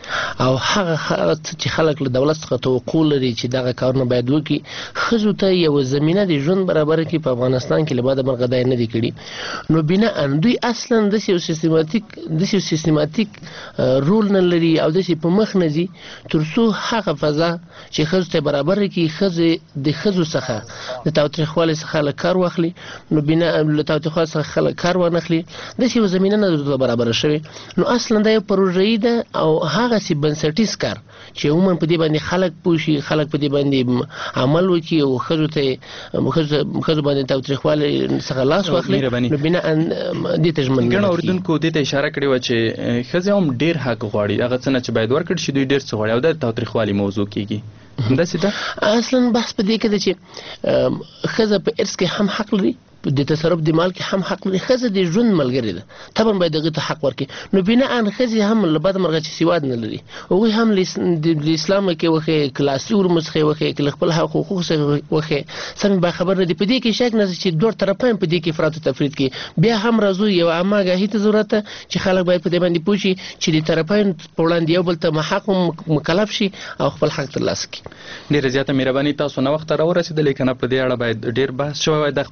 Speaker 6: او هغه چې خلک له دولت څخه توقع لري چې دغه کارونه باید وکړي ښځو ته یو زمینه د ژوند برابر کړي. په افغانستان کې له بعده مرغه دا نه دي کړي. نو بنا دوی اصلا د یو سیستماتیک د یو سیستماتیک رول نه لري او د په مخ نه ځي ترڅو هغه فضا چې ښځو ته برابر کړي ښځې د ښځو څخه د تاوتریخوالي څخه له کار واخلي. نو بنا له تاوتریخوالي څخه خلک کار وانخلي د یو زمینه نه برابر شوي. نو اصلا دا یو پروژه ده او هغه سی بنسټیز کار چې عموما په دې باندې خلک پوښي خلک په دې باندې عمل وکړي او ښځو ته ښځو باندې تاوتریخوالي څخه لاس واخلي. نو بنا دې ته ژمن
Speaker 8: ګڼ اورېدونکو دې ته اشاره کړې وه چې ښځې هم ډېر حق غواړي هغه څه نه چې باید ورکړل شي دوی ډېر څه غواړي او د تاوتریخوالي موضوع کېږي. همداسې ده
Speaker 6: اصلا بحث په دې کې ده چې ښځه په ارث کې هم حق لري د تصرف د مال کې هم حق لري. ښځه د ژوند ملګرې ده طبعا باید هغې ته حق ورکړي. نو بنا ان ښځې هم له بده مرغه چې سواد نه لري هغوی هم د اسلام کې وښې که له عصري علومو څخه یې وښې که له خپل حقوقو څخه وښې سم باخبر نه دي. په دې کې شک نه چې دوه طرفان په دې کې افراط او تفرید کې بیا هم راځو یو عامه آګاهي ته ضرورت ده چې خلک باید په دې باندې پوه شي چې د طرفین په وړاندې یو بل ته محق مکلف شي او خپل حق ترلاسه کړي.
Speaker 8: ډېره زیاته مهرباني تاسو نوښت ته راورسېدلې که نه په دې اړه باید ډېر بحث شوی وای.